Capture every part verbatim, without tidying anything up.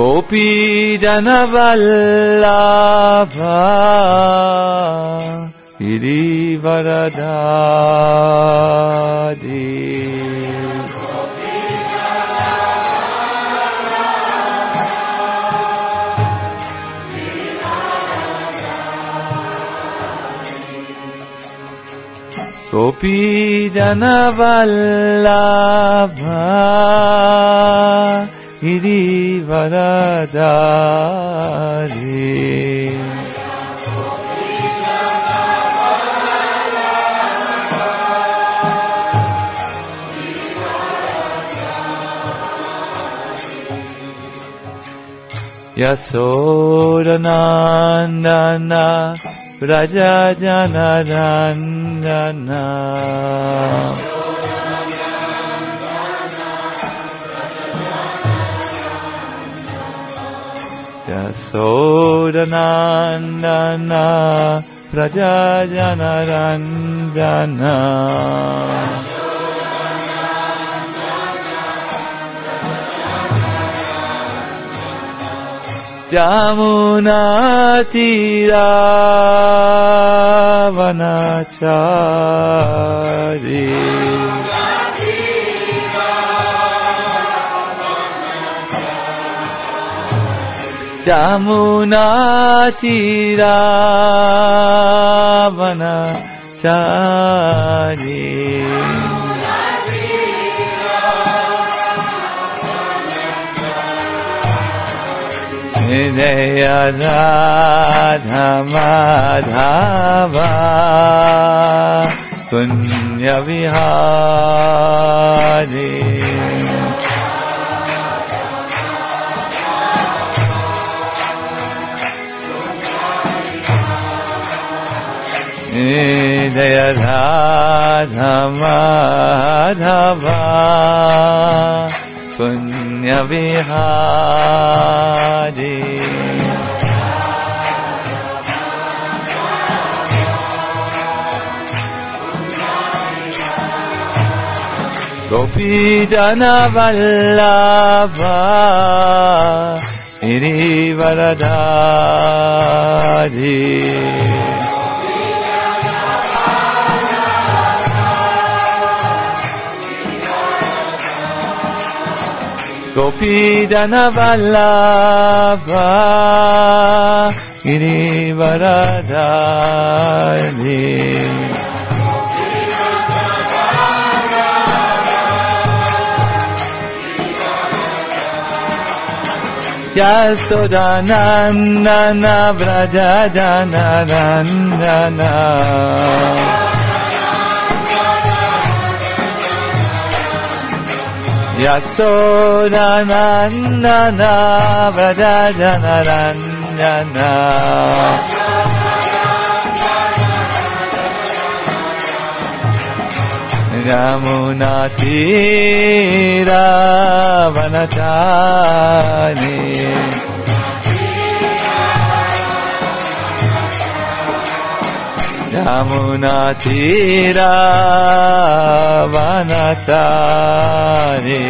Gopi Jana Vallabha Giri Varadhari Gopi Jana Vallabha Giri Varadhari Yasodanandana Raja Janarandana Yasodanandana Raja Janarandana Jamuna Tira Vanachari Jamuna Tira Vanachari Jaya Radha Madhava Punya Vihari Jaya Radha Madhava Punya Vihari Gopi Jana Vallabha Giri Varadhari Gopi Jana Vallabha Giri Varadhari Yasodanandana Vraja Janarandana Yasodanandana Vraja Janarandana Yamuna Tira Vanachari Yamuna Tira Vanachari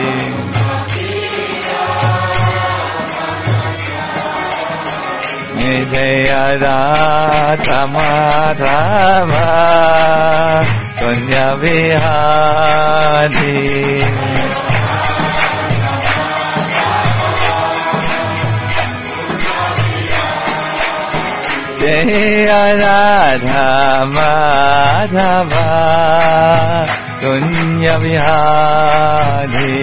Jaya Radha Madhava Punya Vihari Jaya Radha Madhava Punya Vihari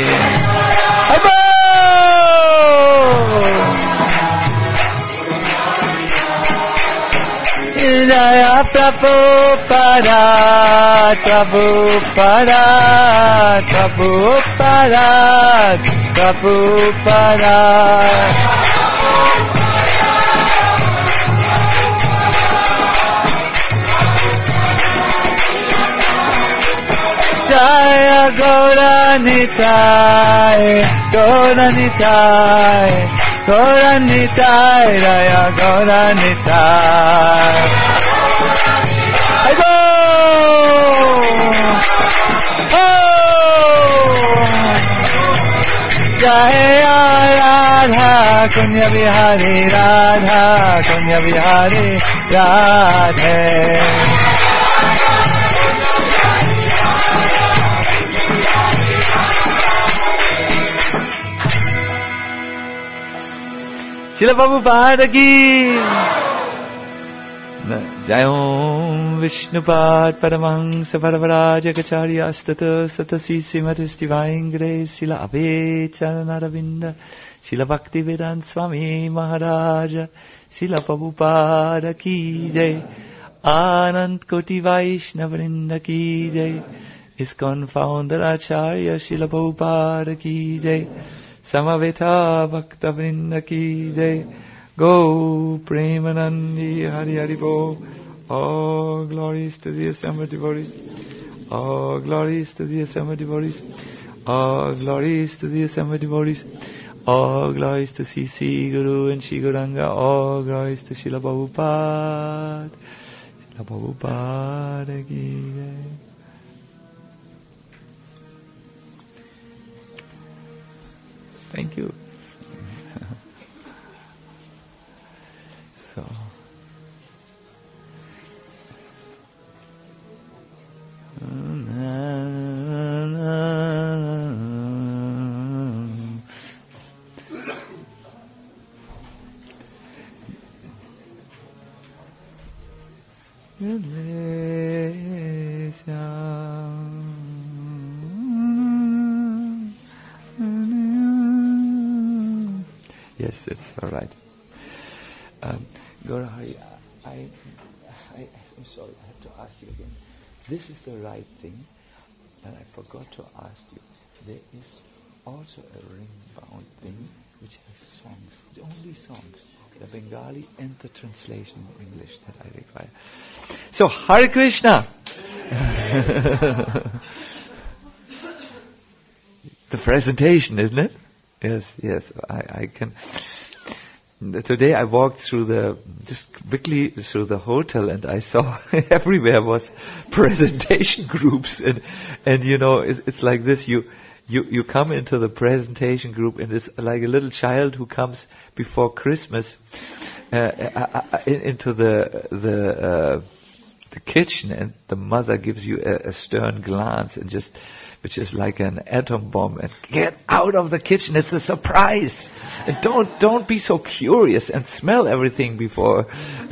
Jaya Prabhupada, Prabhupada, Prabhupada, Prabhupada. Jaya Gauranitai, Gauranitai, Gauranitai, Jaya Gauranitai. I go! Oh! Jaya Radha Kunya Bihari, Radha Kunya Bihari, Radhe. Srila Prabhupada ki Jai Om Vishnupad Paramahansa Paravarajakacharya Astata Satasi Simatis Divine Grace Srila Avechanaravinda Srila Bhaktivedanta Swami Maharaja Srila Prabhupada ki Jai Anant Koti Vaishnavrinda ki Jai ISKCON Founder Acharya Srila Prabhupada ki Jai Samaveta Bhakta Vrinda ki Jai Go Premanandi Hari Hari Bo. All glories to the assembled devotees. All glories to the assembled devotees. All glories to the assembled devotees. All glories to C C Guru and Shri Gauranga. All glories to Srila Prabhupada. Srila Prabhupada ki Jai. Thank you. So, yes, it's all right. Um, Gaurahari, I, I, I, I'm sorry, I have to ask you again. This is the right thing, and I forgot to ask you. There is also a ring-bound thing which has songs, only songs, the Bengali and the translation in English that I require. So, Hare Krishna! The presentation, isn't it? Yes, yes, I, I can. Today I walked through the, just quickly through the hotel, and I saw everywhere was presentation groups, and, and you know, it's, it's like this, you, you, you come into the presentation group, and it's like a little child who comes before Christmas, uh, uh, uh, into the, the, uh, the kitchen, and the mother gives you a, a stern glance, and just, which is like an atom bomb, and get out of the kitchen, it's a surprise. And don't, don't be so curious and smell everything before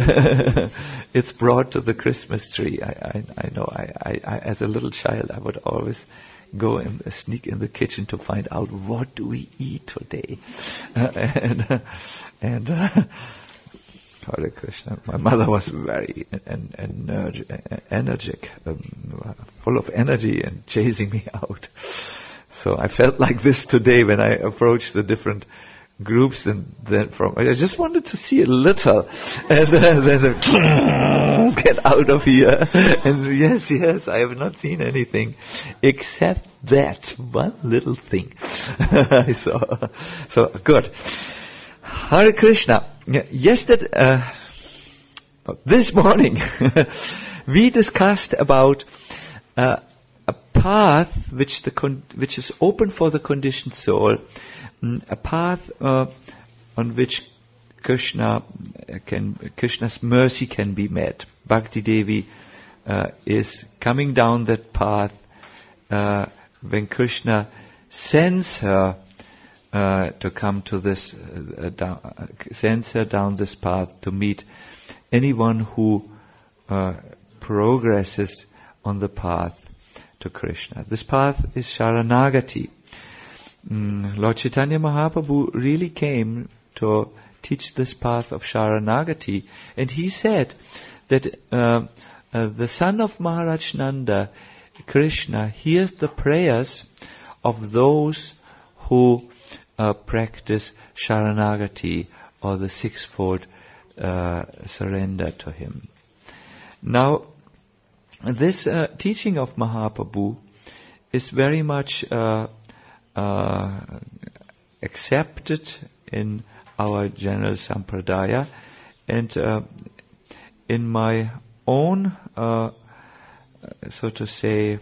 it's brought to the Christmas tree. I, I, I know, I, I, I, as a little child, I would always go and uh, sneak in the kitchen to find out what do we eat today. Uh, and, uh, and, uh, Hare Krishna. My mother was very en- en- energ- energetic, um, full of energy and chasing me out. So I felt like this today when I approached the different groups, and then from I just wanted to see a little, and uh, then uh, get out of here. And yes, yes, I have not seen anything except that one little thing. I saw. So good. Hare Krishna. Yesterday, uh, this morning, we discussed about uh, a path which the con- which is open for the conditioned soul, mm, a path uh, on which Krishna can Krishna's mercy can be met. Bhakti Devi uh, is coming down that path uh, when Krishna sends her. Uh, to come to this, uh, down, uh, sends her down this path to meet anyone who uh, progresses on the path to Krishna. This path is Sharanagati. Mm, Lord Chaitanya Mahaprabhu really came to teach this path of Sharanagati, and he said that uh, uh, the son of Maharaj Nanda, Krishna, hears the prayers of those who Uh, practice Sharanagati, or the sixfold uh, surrender to him. Now, this uh, teaching of Mahaprabhu is very much uh, uh, accepted in our general sampradaya, and uh, in my own, uh, so to say,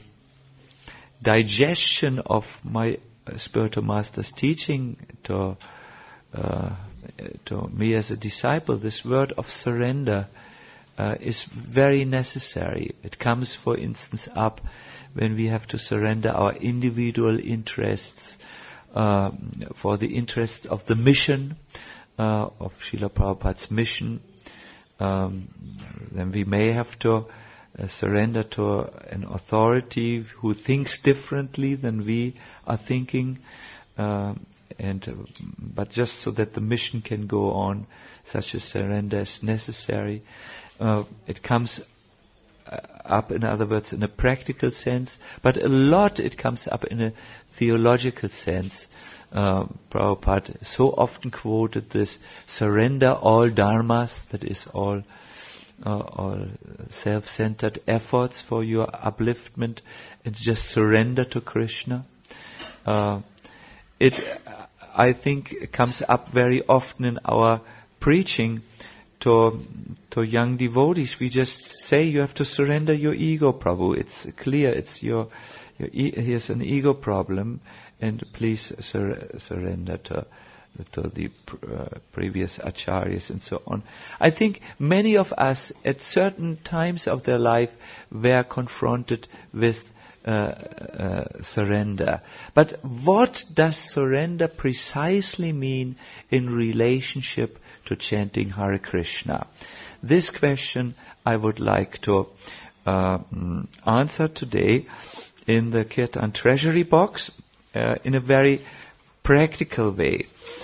digestion of my spiritual master's teaching to uh, to me as a disciple, this word of surrender uh, is very necessary. It comes, for instance, up when we have to surrender our individual interests um, for the interest of the mission, uh, of Srila Prabhupada's mission. Um, then we may have to uh, surrender to an authority who thinks differently than we are thinking, uh, and uh, but just so that the mission can go on, such a surrender is necessary. Uh, it comes up, in other words, in a practical sense, but a lot it comes up in a theological sense. Uh, Prabhupada so often quoted this: surrender all dharmas, that is all uh, all self-centered efforts for your upliftment, and just surrender to Krishna. Uh, it, I think, comes up very often in our preaching to to young devotees. We just say you have to surrender your ego, Prabhu. It's clear. It's your, your e- here's an ego problem, and please sur- surrender to to the pr- uh, previous acharyas and so on. I think many of us at certain times of their life were confronted with uh, uh, surrender. But what does surrender precisely mean in relationship to chanting Hare Krishna? This question I would like to uh, answer today in the Kirtan Treasury Box uh, in a very practical way.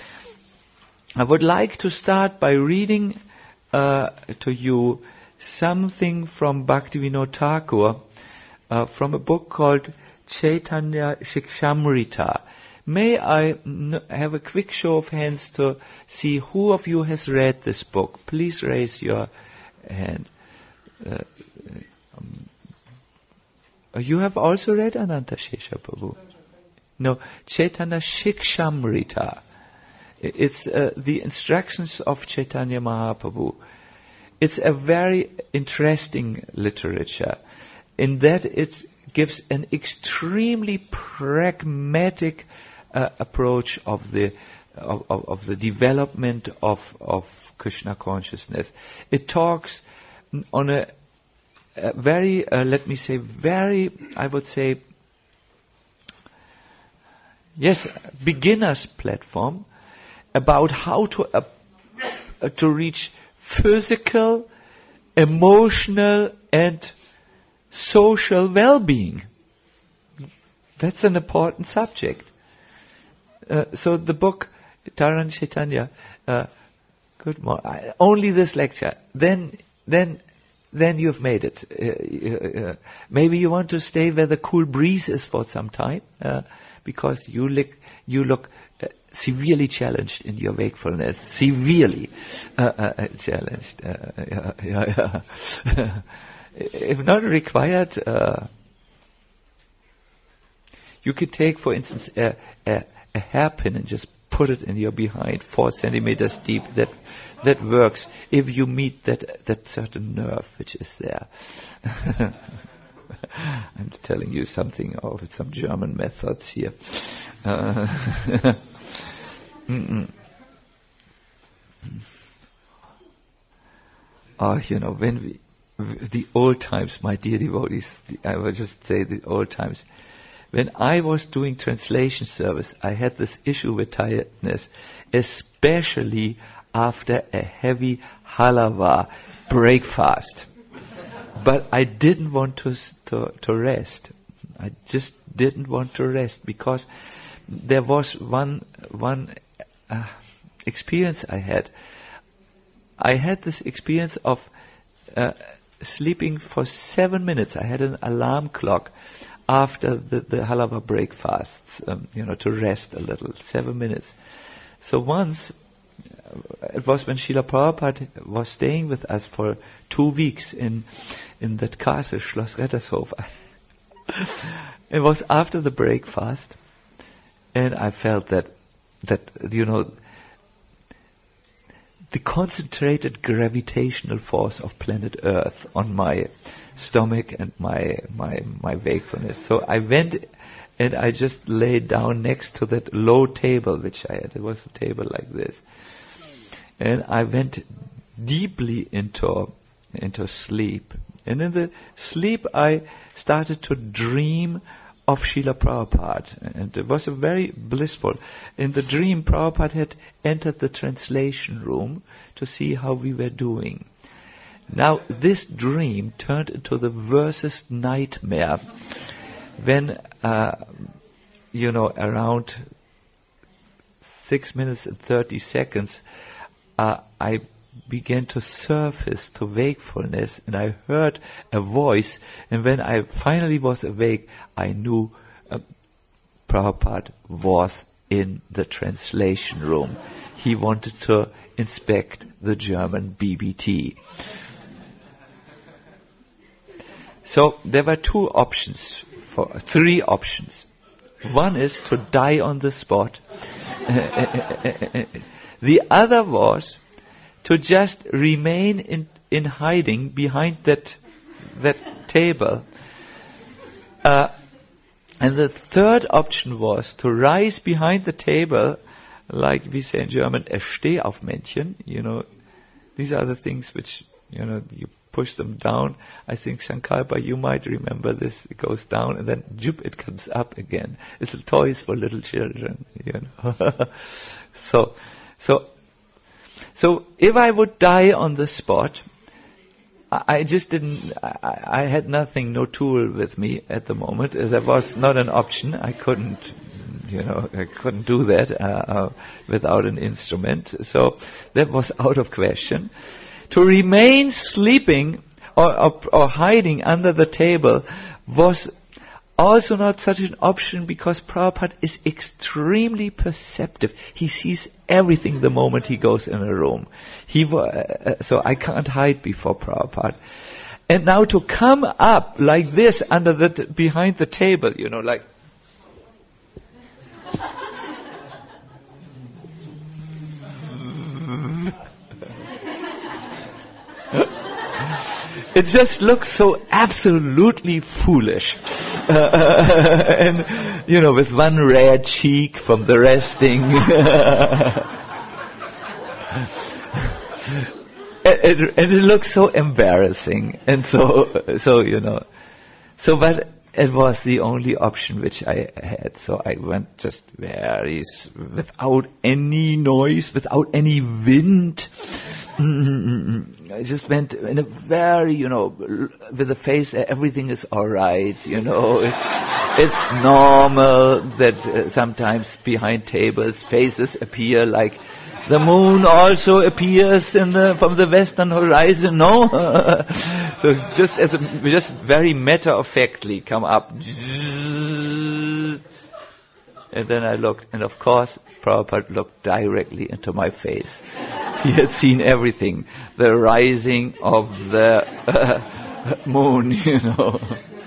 I would like to start by reading uh, to you something from Bhaktivinoda Thakur uh, from a book called Chaitanya Shikshamrita. May I n- have a quick show of hands to see who of you has read this book? Please raise your hand. Uh, um, you have also read Ananta Shesha Prabhu? No, Chaitanya Shikshamrita. It's uh, the instructions of Chaitanya Mahaprabhu. It's a very interesting literature in that it gives an extremely pragmatic uh, approach of the of, of, of the development of of Krishna consciousness. It talks on a, a very, uh, let me say, very, I would say, yes, beginner's platform about how to uh, uh, to reach physical, emotional, and social well-being. That's an important subject. Uh, so the book Taran Chaitanya, uh, good morning. Only this lecture, then, then, then you've made it. Uh, uh, maybe you want to stay where the cool breeze is for some time, uh, because you look, you look. Uh, severely challenged in your wakefulness, severely uh, uh, challenged. Uh, yeah, yeah, yeah. If not required, uh, you could take, for instance, a, a, a hairpin and just put it in your behind, four centimeters deep. That that works if you meet that that certain nerve which is there. I'm telling you something of some German methods here. Uh, Mm-mm. Oh, you know, when we, the old times, my dear devotees, the, I will just say the old times. When I was doing translation service, I had this issue with tiredness, especially after a heavy halava breakfast. But I didn't want to, to, to rest. I just didn't want to rest because there was one, one, Uh, experience I had. I had this experience of uh, sleeping for seven minutes. I had an alarm clock after the, the halava breakfasts, um, you know, to rest a little. Seven minutes. So once, uh, it was when Srila Prabhupada was staying with us for two weeks in in that castle, Schloss Rettershof. It was after the breakfast, and I felt that that, you know, the concentrated gravitational force of planet Earth on my stomach and my my my wakefulness. So I went and I just laid down next to that low table which I had. It was a table like this. And I went deeply into into sleep. And in the sleep I started to dream of Srila Prabhupada. And it was a very blissful. In the dream, Prabhupada had entered the translation room to see how we were doing. Now, this dream turned into the worst nightmare when, uh, you know, around six minutes and thirty seconds, uh, I began to surface to wakefulness, and I heard a voice, and when I finally was awake, I knew uh, Prabhupada was in the translation room. He wanted to inspect the German B B T. So there were two options, for three options. One is to die on the spot. The other was to just remain in, in hiding behind that that table. Uh, and the third option was to rise behind the table, like we say in German, a Stehaufmännchen. You know, these are the things which, you know, you push them down. I think Sankalpa, you might remember this. It goes down and then, joop, it comes up again. It's toys for little children, you know. so, so, So if I would die on the spot, I just didn't, I, I had nothing, no tool with me at the moment. There was not an option. I couldn't, you know, I couldn't do that uh, uh, without an instrument. So that was out of question. To remain sleeping or, or, or hiding under the table was also not such an option, because Prabhupada is extremely perceptive. He sees everything the moment he goes in a room. He uh, so I can't hide before Prabhupada. And now to come up like this under the t- behind the table, you know, like it just looks so absolutely foolish. Uh, and, you know, with one red cheek from the resting. and, and, and it looks so embarrassing. And so, so, you know, so, but it was the only option which I had. So I went just very, without any noise, without any wind. I just went in a very, you know, with a face, everything is all right, you know. It's, it's normal that uh, sometimes behind tables faces appear, like the moon also appears in the from the western horizon. No, so just as a, just very matter of factly come up, and then I looked, and of course Prabhupada looked directly into my face. He had seen everything, the rising of the uh, moon, you know.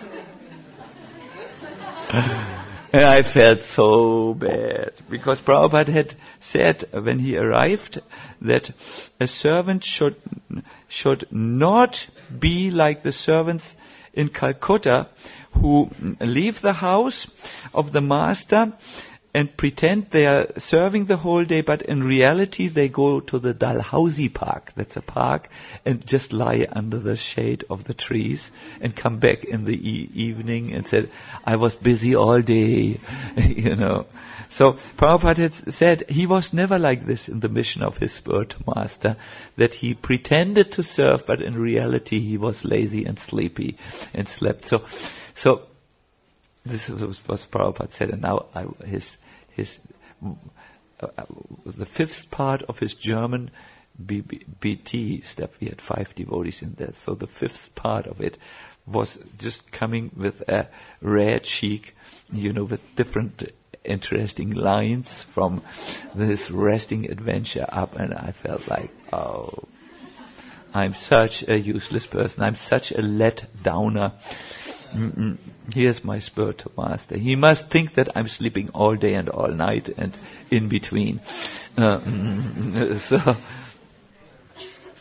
And I felt so bad, because Prabhupada had said when he arrived that a servant should should not be like the servants in Calcutta who leave the house of the master and pretend they are serving the whole day, but in reality they go to the Dalhousie Park, that's a park, and just lie under the shade of the trees and come back in the e- evening and said, I was busy all day, you know. So Prabhupada had said he was never like this in the mission of his spiritual master, that he pretended to serve, but in reality he was lazy and sleepy and slept. So, so this was what Prabhupada said, and now I, his his uh, the fifth part of his German B B T step. We had five devotees in there, so the fifth part of it was just coming with a rare cheek, you know, with different interesting lines from this resting adventure up, and I felt like, oh, I'm such a useless person. I'm such a let downer. Mm-mm. Here's my spiritual master. He must think that I'm sleeping all day and all night and in between. Uh, so,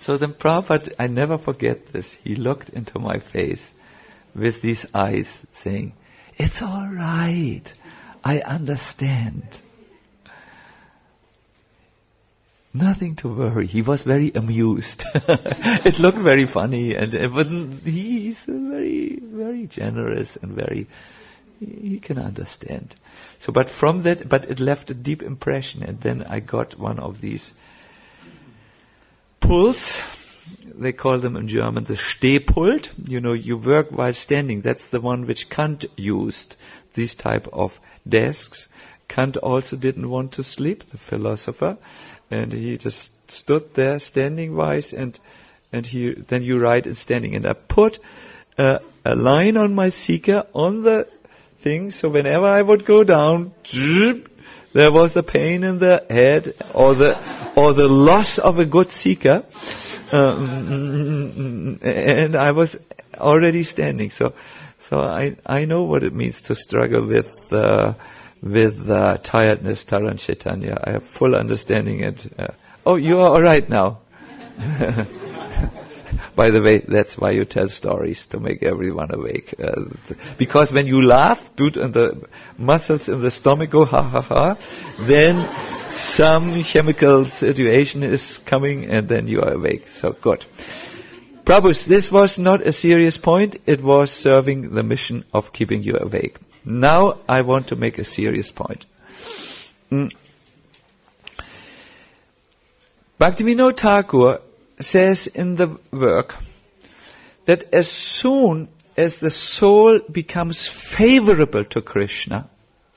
So then Prabhupada, I never forget this, he looked into my face with these eyes saying, "It's all right, I understand. Nothing to worry." He was very amused. It looked very funny, and it wasn't, he's very, very generous and very, he can understand. So, but from that, but it left a deep impression, and then I got one of these pulls. They call them in German the Stehpult. You know, you work while standing. That's the one which Kant used, these type of desks. Kant also didn't want to sleep, the philosopher, and he just stood there standing wise, and and he then you write in standing. And I put uh, a line on my seeker on the thing, so whenever I would go down, there was the pain in the head or the or the loss of a good seeker, um, and I was already standing. So, so I I know what it means to struggle with uh, with uh, tiredness, Taran Chaitanya. I have full understanding. It. Uh, oh, you are all right now. By the way, that's why you tell stories, to make everyone awake. Uh, because when you laugh, dude, and the muscles in the stomach go ha ha ha, then some chemical situation is coming, and then you are awake. So good. Prabhus, this was not a serious point. It was serving the mission of keeping you awake. Now I want to make a serious point. Mm. Bhaktivinoda Thakur says in the work that as soon as the soul becomes favorable to Krishna,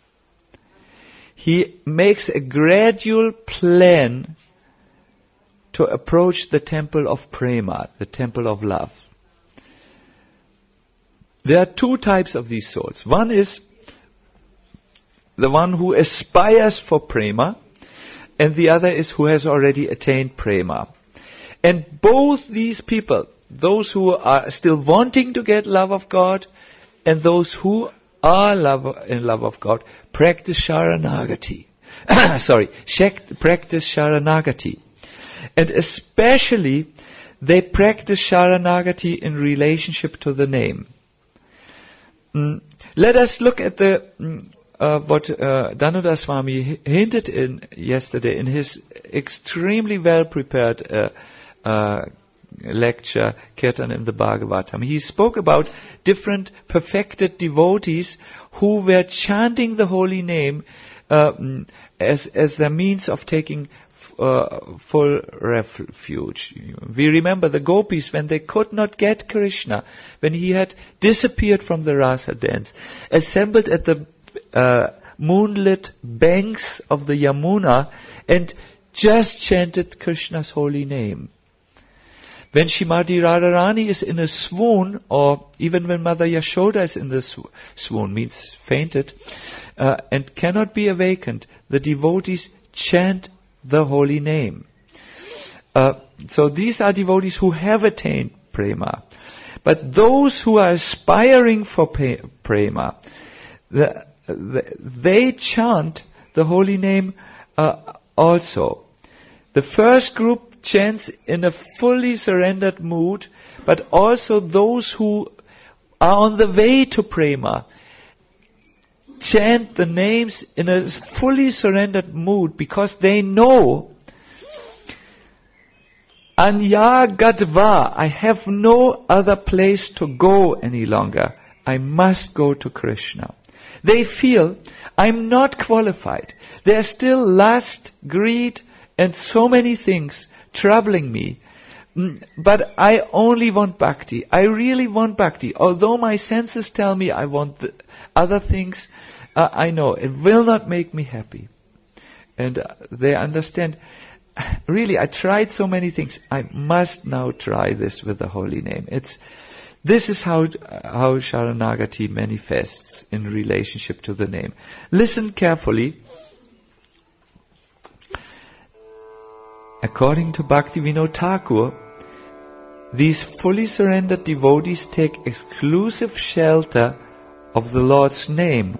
he makes a gradual plan to approach the temple of prema, the temple of love. There are two types of these souls. One is the one who aspires for prema, and the other is who has already attained prema. And both these people, those who are still wanting to get love of God and those who are love, in love of God, practice Sharanagati. Sorry, practice Sharanagati. And especially, they practice Sharanagati in relationship to the name. Mm. Let us look at the mm, uh, what uh, Danuda Swami hinted in yesterday in his extremely well prepared uh, Uh, lecture, Kirtan in the Bhagavatam. He spoke about different perfected devotees who were chanting the holy name uh, as as their means of taking uh, full refuge. We remember the gopis when they could not get Krishna, when he had disappeared from the rasa dance, assembled at the uh, moonlit banks of the Yamuna and just chanted Krishna's holy name. When Shrimati Radharani is in a swoon, or even when Mother Yashoda is in the sw- swoon, means fainted, uh, and cannot be awakened, the devotees chant the holy name. Uh, so these are devotees who have attained prema. But those who are aspiring for pa- prema, the, the, they chant the holy name uh, also. The first group chants in a fully surrendered mood, but also those who are on the way to prema chant the names in a fully surrendered mood because they know Anya Gadva, I have no other place to go any longer. I must go to Krishna. They feel, I'm not qualified. There's still lust, greed, and so many things troubling me. But I only want bhakti. I really want bhakti. Although my senses tell me I want the other things, uh, I know it will not make me happy. And uh, they understand, really, I tried so many things. I must now try this with the holy name. It's This is how, how Sharanagati manifests in relationship to the name. Listen carefully. According to Bhaktivinoda Thakur, these fully surrendered devotees take exclusive shelter of the Lord's name,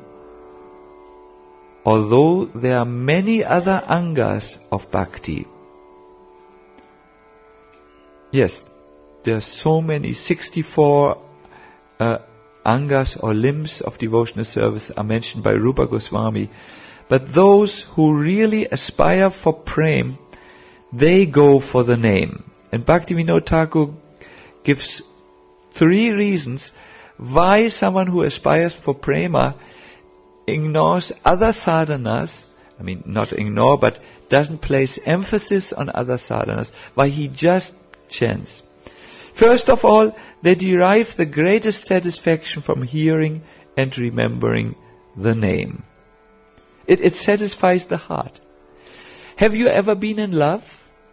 although there are many other angas of bhakti. Yes, there are so many, sixty-four uh, angas or limbs of devotional service are mentioned by Rupa Goswami. But those who really aspire for prem, they go for the name. And Bhaktivinoda Thakur gives three reasons why someone who aspires for prema ignores other sadhanas. I mean, not ignore, but doesn't place emphasis on other sadhanas, why he just chants. First of all, they derive the greatest satisfaction from hearing and remembering the name. It, it satisfies the heart. Have you ever been in love?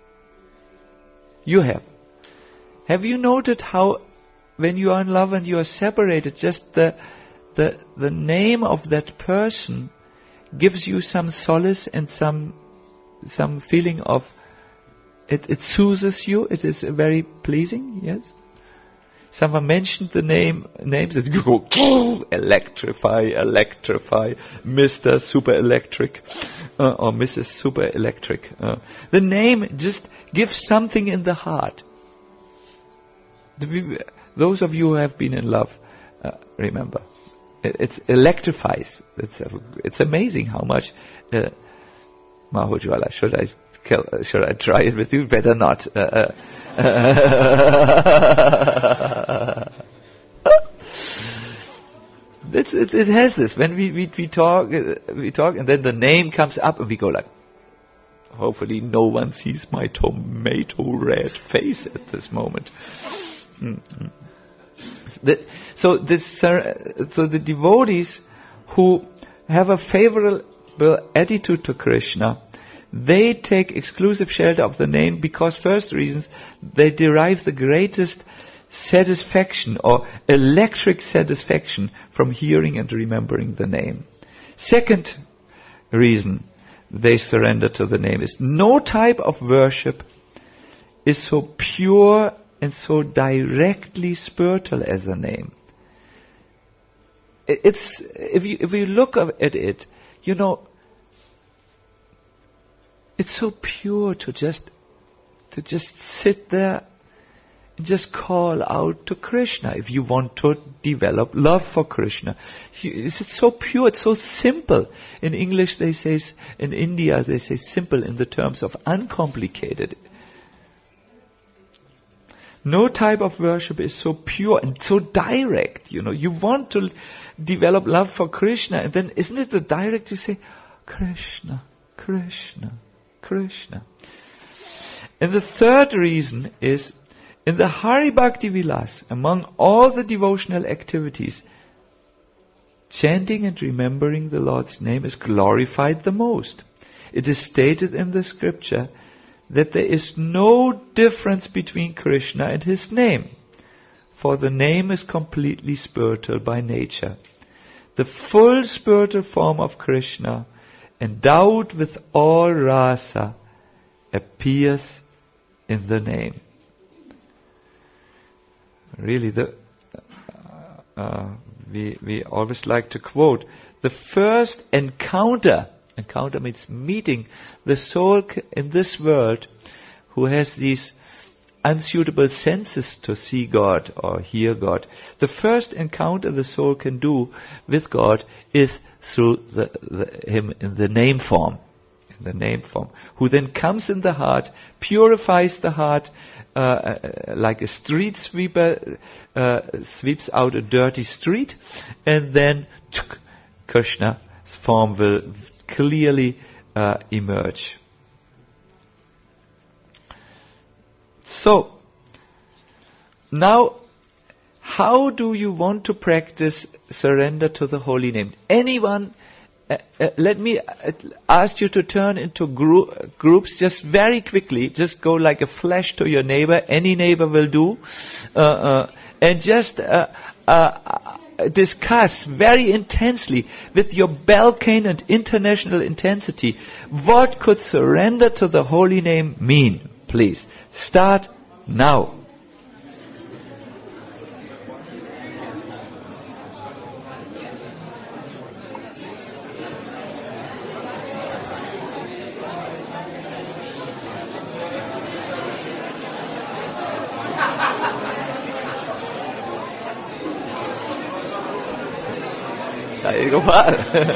You have. Have you noted how when you are in love and you are separated, just the the the name of that person gives you some solace and some some feeling of it, it soothes you, it is very pleasing, yes? Someone mentioned the name names that you go electrify, electrify, Mister Super Electric uh, or Missus Super Electric. Uh, the name just gives something in the heart. The, those of you who have been in love, uh, remember, it, it electrifies. It's a, it's amazing how much. Uh, Mahojwala, should I kill, should I try it with you? Better not. Uh, uh, It's, it, it has this. When we, we, we talk, uh, we talk, and then the name comes up, and we go like, hopefully no one sees my tomato red face at this moment. Mm-hmm. The, so this, uh, so the devotees who have a favorable attitude to Krishna, they take exclusive shelter of the name because, first reasons, they derive the greatest satisfaction or electric satisfaction from hearing and remembering the name. Second reason they surrender to the name is no type of worship is so pure and so directly spiritual as the name. It's, if you, if you look at it, you know, it's so pure to just, to just sit there and just call out to Krishna if you want to develop love for Krishna. It's so pure, it's so simple. In English they say, in India they say simple in the terms of uncomplicated. No type of worship is so pure and so direct. You know, you want to develop love for Krishna, and then isn't it the direct you say, Krishna, Krishna, Krishna. And the third reason is, in the Hari Bhakti Vilas, among all the devotional activities, chanting and remembering the Lord's name is glorified the most. It is stated in the scripture that there is no difference between Krishna and his name, for the name is completely spiritual by nature. The full spiritual form of Krishna, endowed with all rasa, appears in the name. Really, the uh, uh, we we always like to quote, the first encounter, encounter means meeting, the soul in this world who has these unsuitable senses to see God or hear God. The first encounter the soul can do with God is through the, the, Him in the name form, in the name form, who then comes in the heart, purifies the heart, uh, uh, like a street sweeper uh, sweeps out a dirty street, and then tsk, Krishna's form will clearly uh, emerge. So, now, how do you want to practice surrender to the holy name? Anyone, uh, uh, let me uh, ask you to turn into gro- groups just very quickly. Just go like a flash to your neighbor. Any neighbor will do. Uh, uh, and just uh, uh, discuss very intensely with your Balkan and international intensity, what could surrender to the holy name mean? Please, start now. Sai Gopal.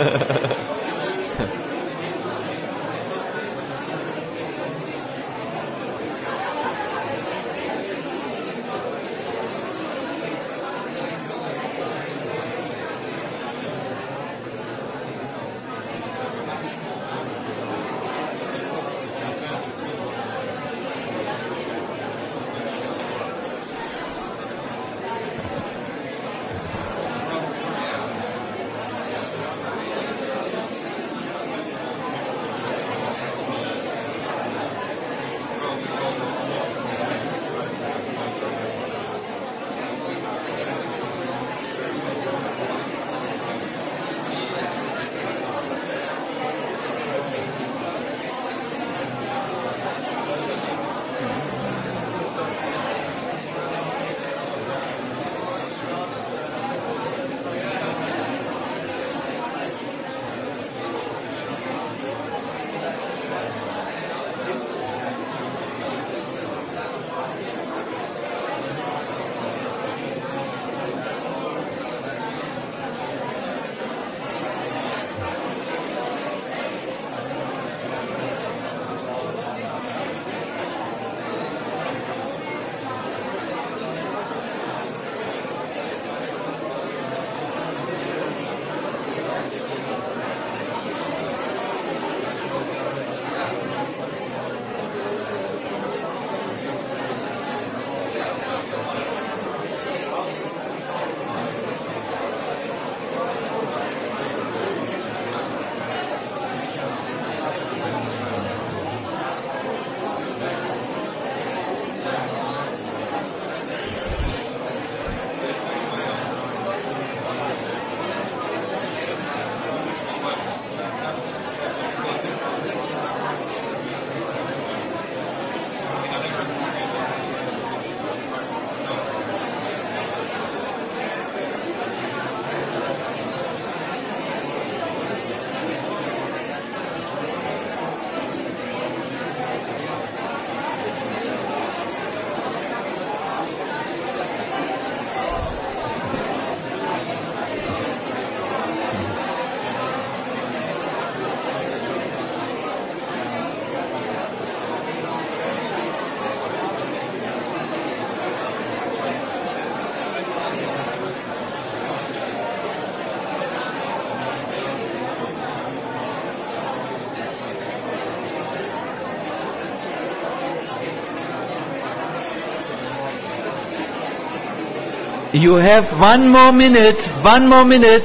You have one more minute, one more minute.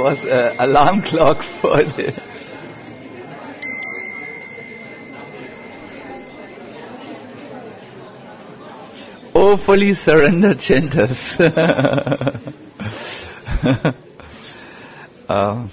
was an alarm clock for the... Oh, fully surrendered chanters. um,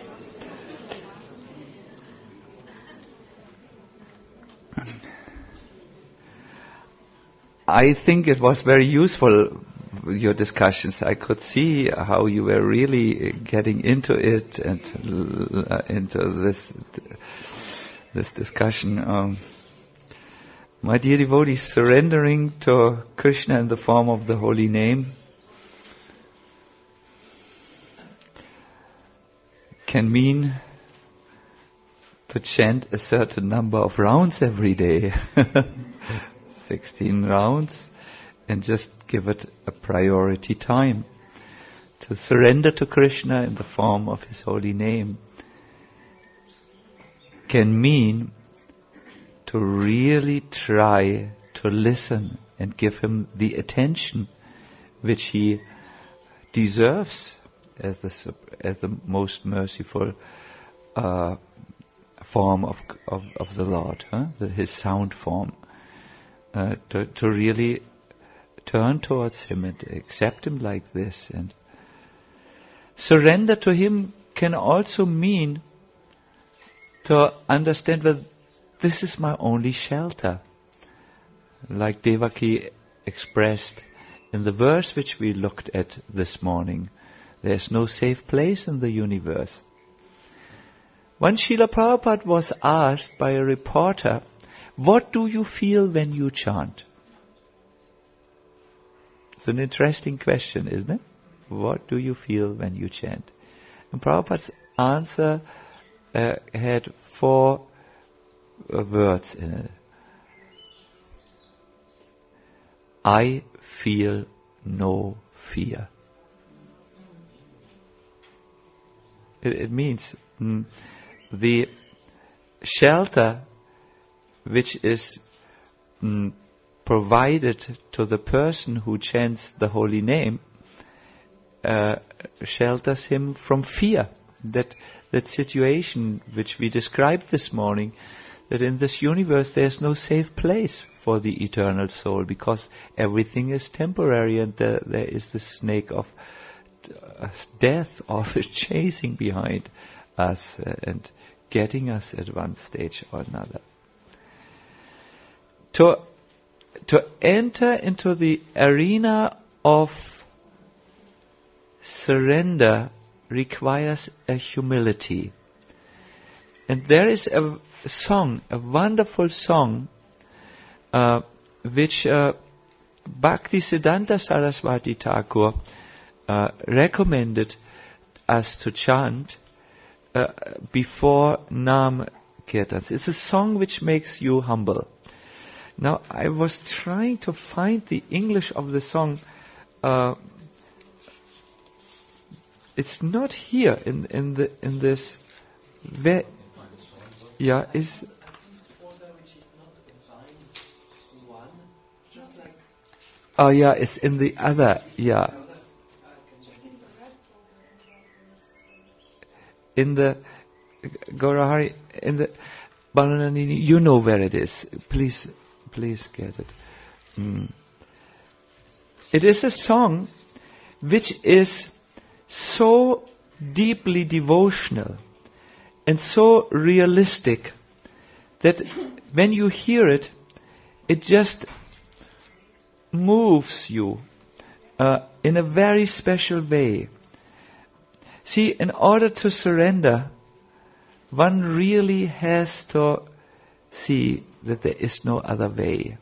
I think it was very useful, your discussions. I could see how you were really getting into it and uh, into this this discussion. Um, my dear devotees, surrendering to Krishna in the form of the holy name can mean to chant a certain number of rounds every day. sixteen rounds, and just give it a priority time. To surrender to Krishna in the form of His holy name can mean to really try to listen and give Him the attention which He deserves as the as the most merciful uh, form of, of of the Lord, huh? the, His sound form. Uh, to, to really turn towards Him and accept Him like this. And surrender to Him can also mean to understand that this is my only shelter. Like Devaki expressed in the verse which we looked at this morning, there's no safe place in the universe. When Srila Prabhupada was asked by a reporter, what do you feel when you chant? It's an interesting question, isn't it? What do you feel when you chant? And Prabhupada's answer uh, had four uh, words in it. I feel no fear. It, it means mm, the shelter which is mm, provided to the person who chants the holy name uh, shelters him from fear. That that situation which we described this morning, that in this universe there's no safe place for the eternal soul, because everything is temporary, and there, there is the snake of uh, death always chasing behind us uh, and getting us at one stage or another. To, to enter into the arena of surrender requires a humility. And there is a song, a wonderful song, uh, which uh, Bhaktisiddhanta Saraswati Thakur uh, recommended us to chant uh, before Nam Kirtans. It's a song which makes you humble. Now, I was trying to find the English of the song. Uh, it's not here in in the in this. Where, yeah, is. Oh yeah, it's in the other. Yeah. In the Gaurahari, in the Balananini, you know where it is. Please. Please get it. Mm. It is a song which is so deeply devotional and so realistic that when you hear it, it just moves you uh, in a very special way. See, in order to surrender, one really has to see that there is no other way.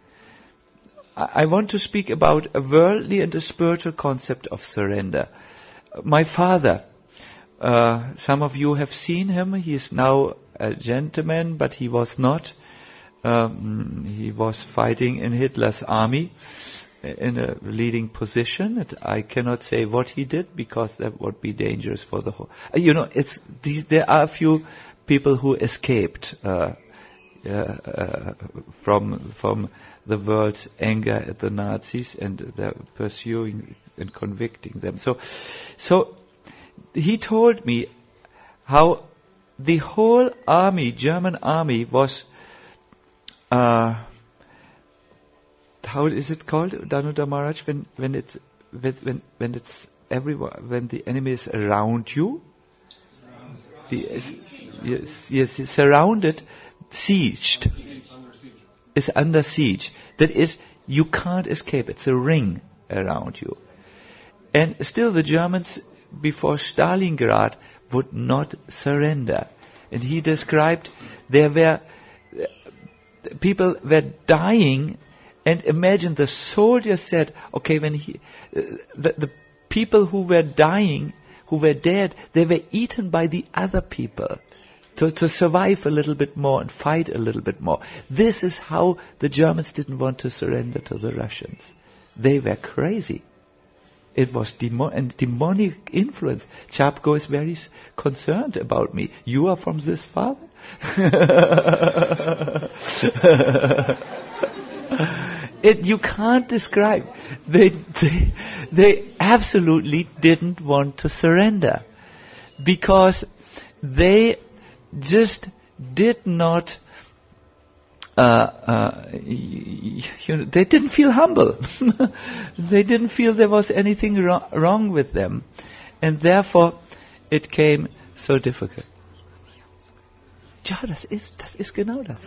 I want to speak about a worldly and a spiritual concept of surrender. My father, uh, some of you have seen him. He is now a gentleman, but he was not. Um, he was fighting in Hitler's army in a leading position. And I cannot say what he did, because that would be dangerous for the whole. Uh, you know, it's these, there are a few people who escaped uh, Uh, uh, from from the world's anger at the Nazis, and they're pursuing and convicting them. So, so he told me how the whole army, German army, was, uh, how is it called, Danuta Maharaj, when, when it's, when, when it's everywhere, when the enemy is around you? The, yes, yes, surrounded, sieged. Is under siege. That is, you can't escape. It's a ring around you. And still the Germans before Stalingrad would not surrender. And he described there were uh, people were dying, and imagine the soldiers said, okay, when he uh, the, the people who were dying, who were dead, they were eaten by the other people to, to survive a little bit more and fight a little bit more. This is how the Germans didn't want to surrender to the Russians. They were crazy. It was demon and demonic influence. Chapko is very s- concerned about me. You are from this father? It, you can't describe. They, they, they absolutely didn't want to surrender because they just did not. Uh, uh, you know, they didn't feel humble. They didn't feel there was anything ro- wrong with them, and therefore it came so difficult. Ja, das ist, das ist genau das.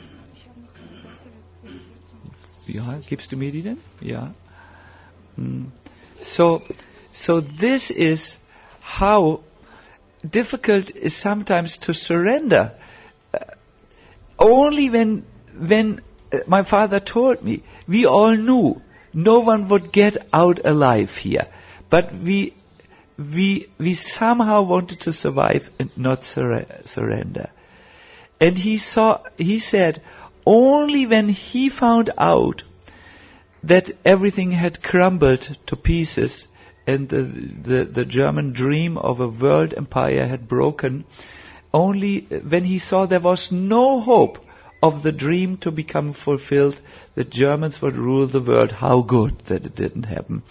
Ja, gibst du mir die denn? Ja. Mm. So, so this is how difficult it is sometimes to surrender. Uh, only when, when uh, my father told me, we all knew no one would get out alive here, but we, we, we somehow wanted to survive and not sur- surrender. And he saw, he said, only when he found out that everything had crumbled to pieces and the, the, the German dream of a world empire had broken, only when he saw there was no hope of the dream to become fulfilled, the Germans would rule the world. How good that it didn't happen.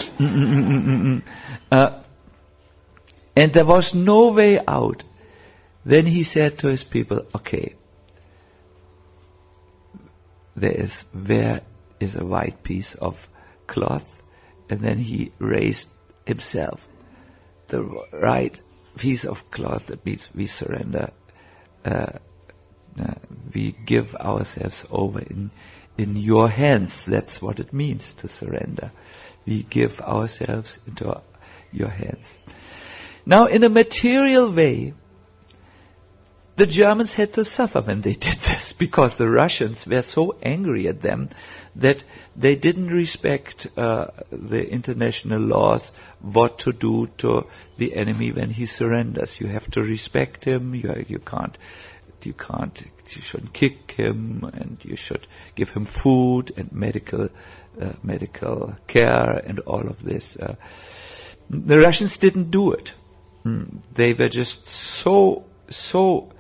uh, and there was no way out. Then he said to his people, okay, there is, where is a white piece of cloth? And then he raised himself. The right piece of cloth, that means we surrender, uh, uh, we give ourselves over in, in your hands. That's what it means to surrender. We give ourselves into your hands. Now, in a material way, the Germans had to suffer when they did this, because the Russians were so angry at them that they didn't respect uh, the international laws, what to do to the enemy when he surrenders. You have to respect him. You, you can't, you can't, you shouldn't kick him, and you should give him food and medical, uh, medical care and all of this. Uh, the Russians didn't do it. Mm, they were just so, so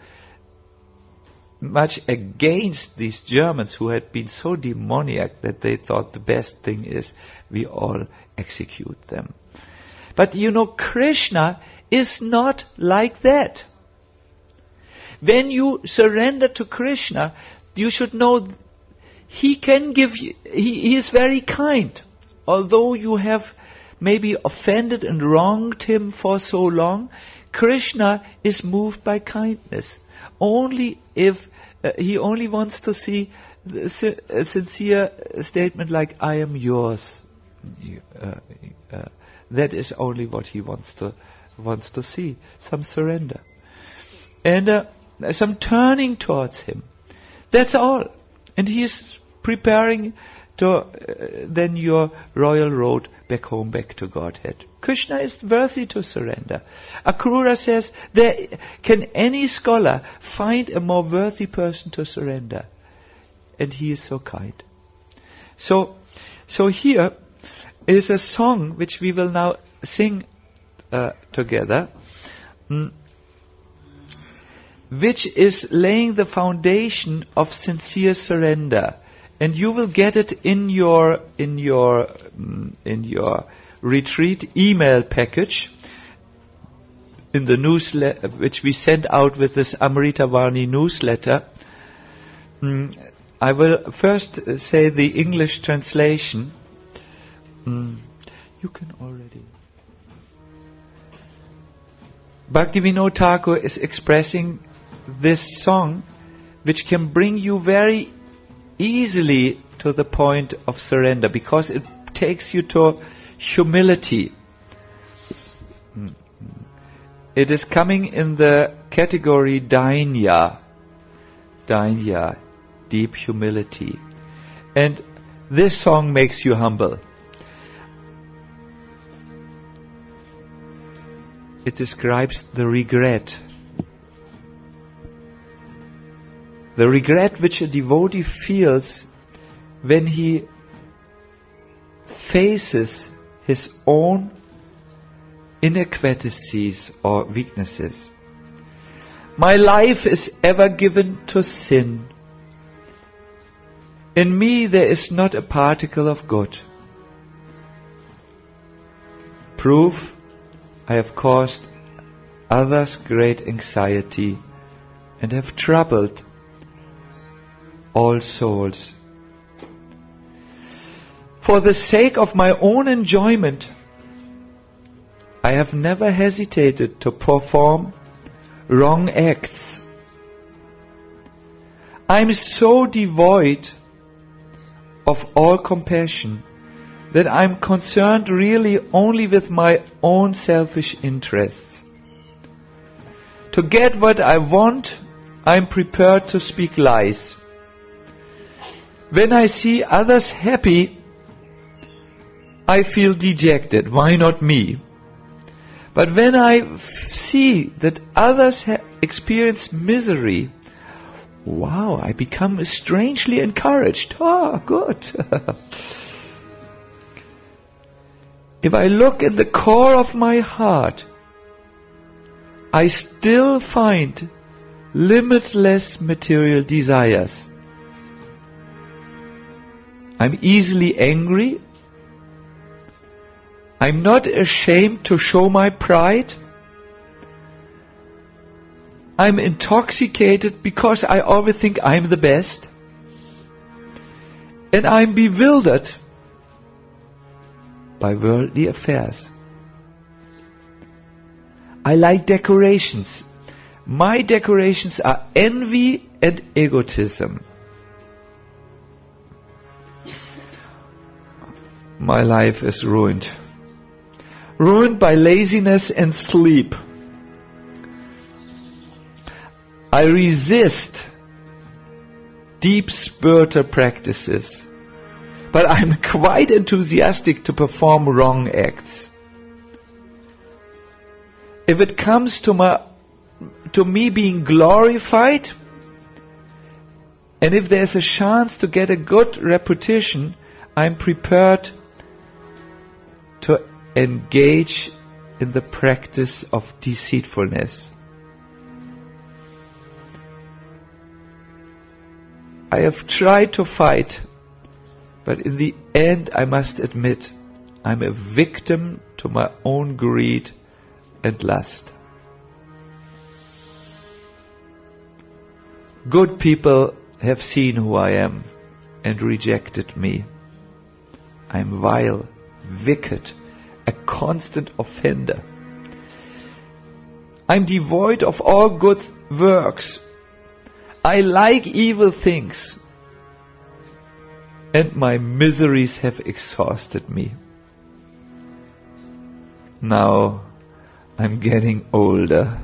much against these Germans who had been so demoniac that they thought the best thing is we all execute them. But you know, Krishna is not like that. When you surrender to Krishna, you should know he can give you, he, he is very kind. Although you have maybe offended and wronged him for so long, Krishna is moved by kindness. Only if uh, he only wants to see the, si- a sincere statement like, I am yours. Uh, uh, that is only what he wants to wants to see. Some surrender. And uh, some turning towards him. That's all. And he is preparing to uh, then your royal road back home, back to Godhead. Krishna is worthy to surrender. Akrura says, there, can any scholar find a more worthy person to surrender? And he is so kind. So, so here is a song which we will now sing uh, together, mm, which is laying the foundation of sincere surrender. And you will get it in your in your um, in your retreat email package. in the newsletter, which we sent out with this Amrita Vani newsletter. Mm, I will first uh, say the English translation. Mm, you can already. Bhaktivinoda Thakur is expressing this song, which can bring you very easily to the point of surrender, because it takes you to humility. It is coming in the category Dainya. Dainya, deep humility. And this song makes you humble. It describes the regret. The regret which a devotee feels when he faces his own inadequacies or weaknesses. My life is ever given to sin. In me there is not a particle of good. Proof, I have caused others great anxiety and have troubled all souls. For the sake of my own enjoyment, I have never hesitated to perform wrong acts. I am so devoid of all compassion that I am concerned really only with my own selfish interests. To get what I want, I am prepared to speak lies. When I see others happy, I feel dejected. Why not me? But when I f- see that others ha- experience misery, wow, I become strangely encouraged. Ah, good. If I look in the core of my heart, I still find limitless material desires. I'm easily angry. I'm not ashamed to show my pride. I'm intoxicated because I always think I'm the best. And I'm bewildered by worldly affairs. I like decorations. My decorations are envy and egotism. My life is ruined. Ruined by laziness and sleep. I resist deep spiritual practices, but I'm quite enthusiastic to perform wrong acts. If it comes to my, to me being glorified, and if there's a chance to get a good reputation, I'm prepared to engage in the practice of deceitfulness. I have tried to fight, but in the end I must admit I'm a victim to my own greed and lust. Good people have seen who I am and rejected me. I'm vile, wicked, a constant offender. I'm devoid of all good works. I like evil things. And my miseries have exhausted me. Now I'm getting older.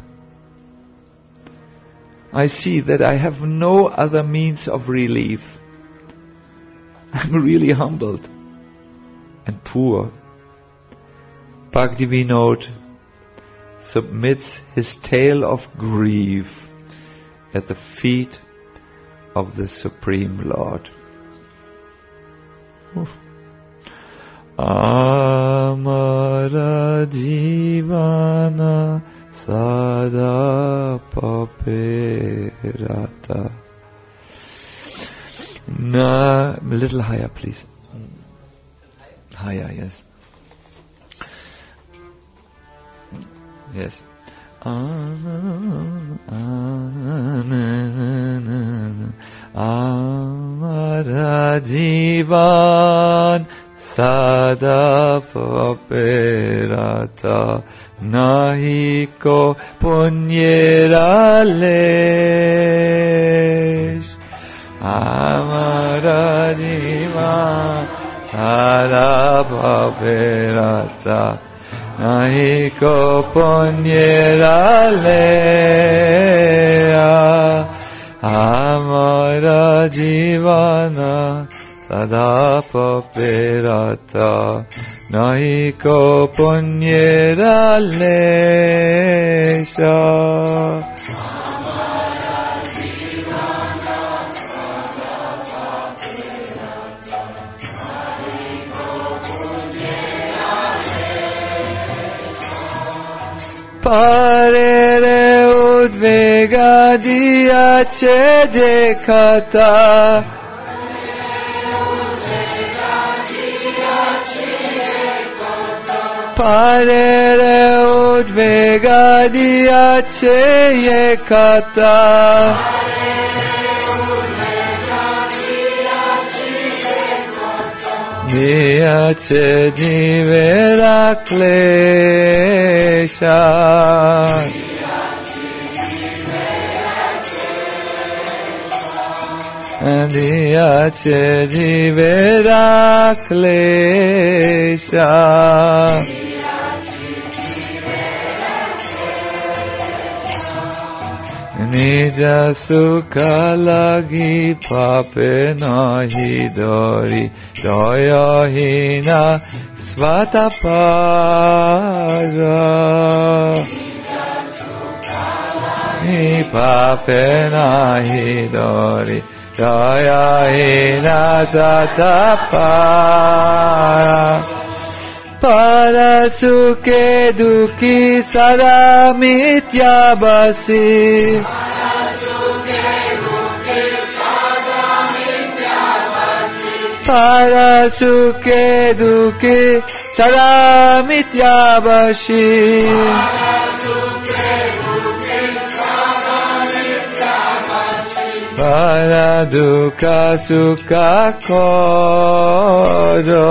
I see that I have no other means of relief. I'm really humbled and poor. Bhaktivinoda submits his tale of grief at the feet of the Supreme Lord. Amara jivana sada paperata. Na, a little higher, please. Higher, yes. Yes. Amara Jivan Sada Paperata Nahiko Punyeralesh Amara Jivan Sada Paperata Nahiko Punyeralesh Amara Jivana Sada Paperata Nahiko Punyera Lesha Amara Jivana Sada Paperata Nahiko Punyera Lesha Parere Udvega Diache Dekata Parere Udvega Diache Yekata Diache Jivera Klesha Diache Jivera Klesha Nija sukha lagi pape nahi dori daya hina svatapara Ni pape nahi dori daya hina svatapara Para sukhe dukhi sada mityabasi Para sukhe dukhi sada mityabasi Para dukha sukha koro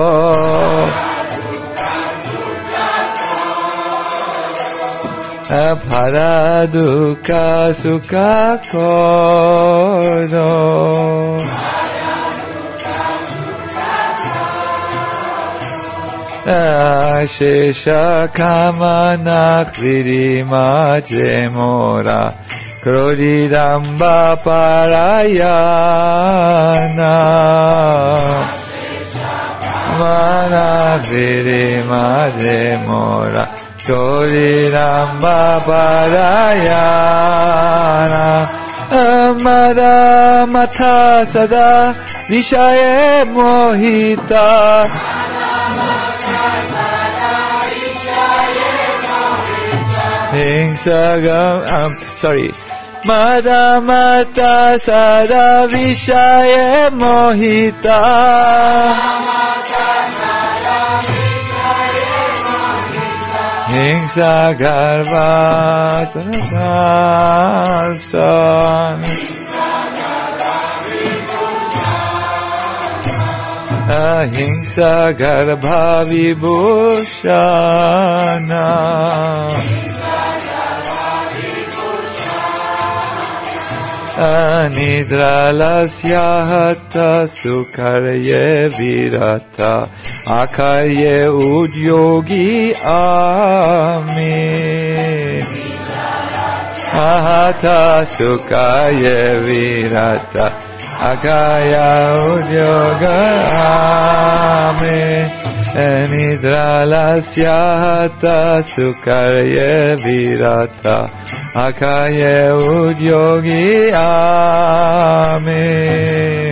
Para dukha sukha koro Shesha kamana kvirima jemora Kroridamba parayana Mana kvirima jemora Kroridamba parayana Amara matha sada vishaye mohita Hingsagam, um, sorry. Mada mata sada vishaye mohita. Hingsa garva tanasam. Ahimsa garbha vibhushana Anidralasya hata sukharye virata Akarye udyogi amin Ahata sukharye virata Akaya udyoga amin Anidralasya hata sukharye virata Akaye udyogi amin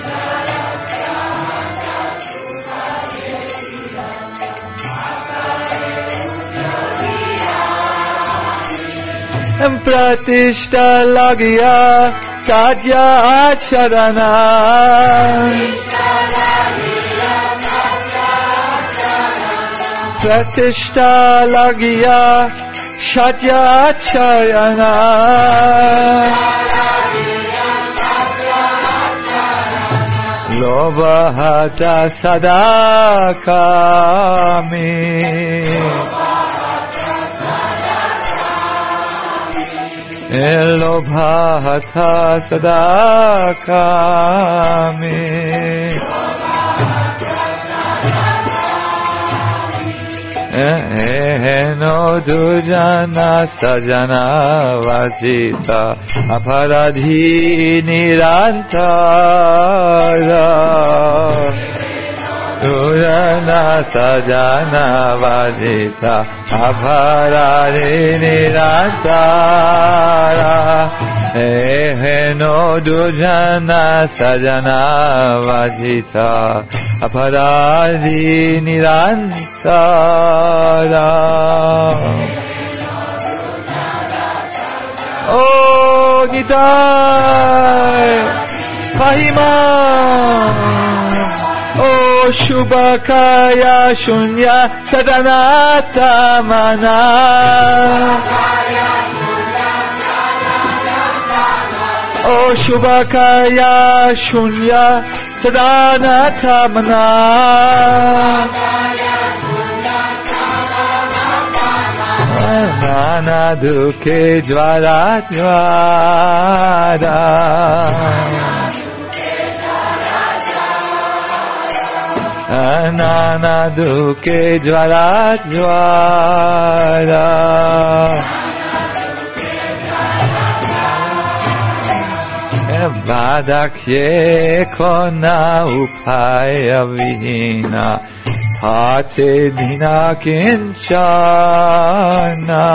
Pratishta lagya sadhya acharana Pratishta lagya Shatyachayana Lobahata sadakami Lobahata sadakami Eno dujana sajana vajita aparadhi nirantara Dujana sajana vajita aparadhi nirantara Eno dujana sajana vajita aparadhi nirantara Oh Nitai Mahima Oh Shubhakaya Shunya Sadanata Mana Oh Shubhakaya Shunya Sadanata Mana Nana Dukhe Jvara Jvara Nana Dukhe Jvara Jvara Vadakye Kona Upaya Vihina Hate Dina Kinchana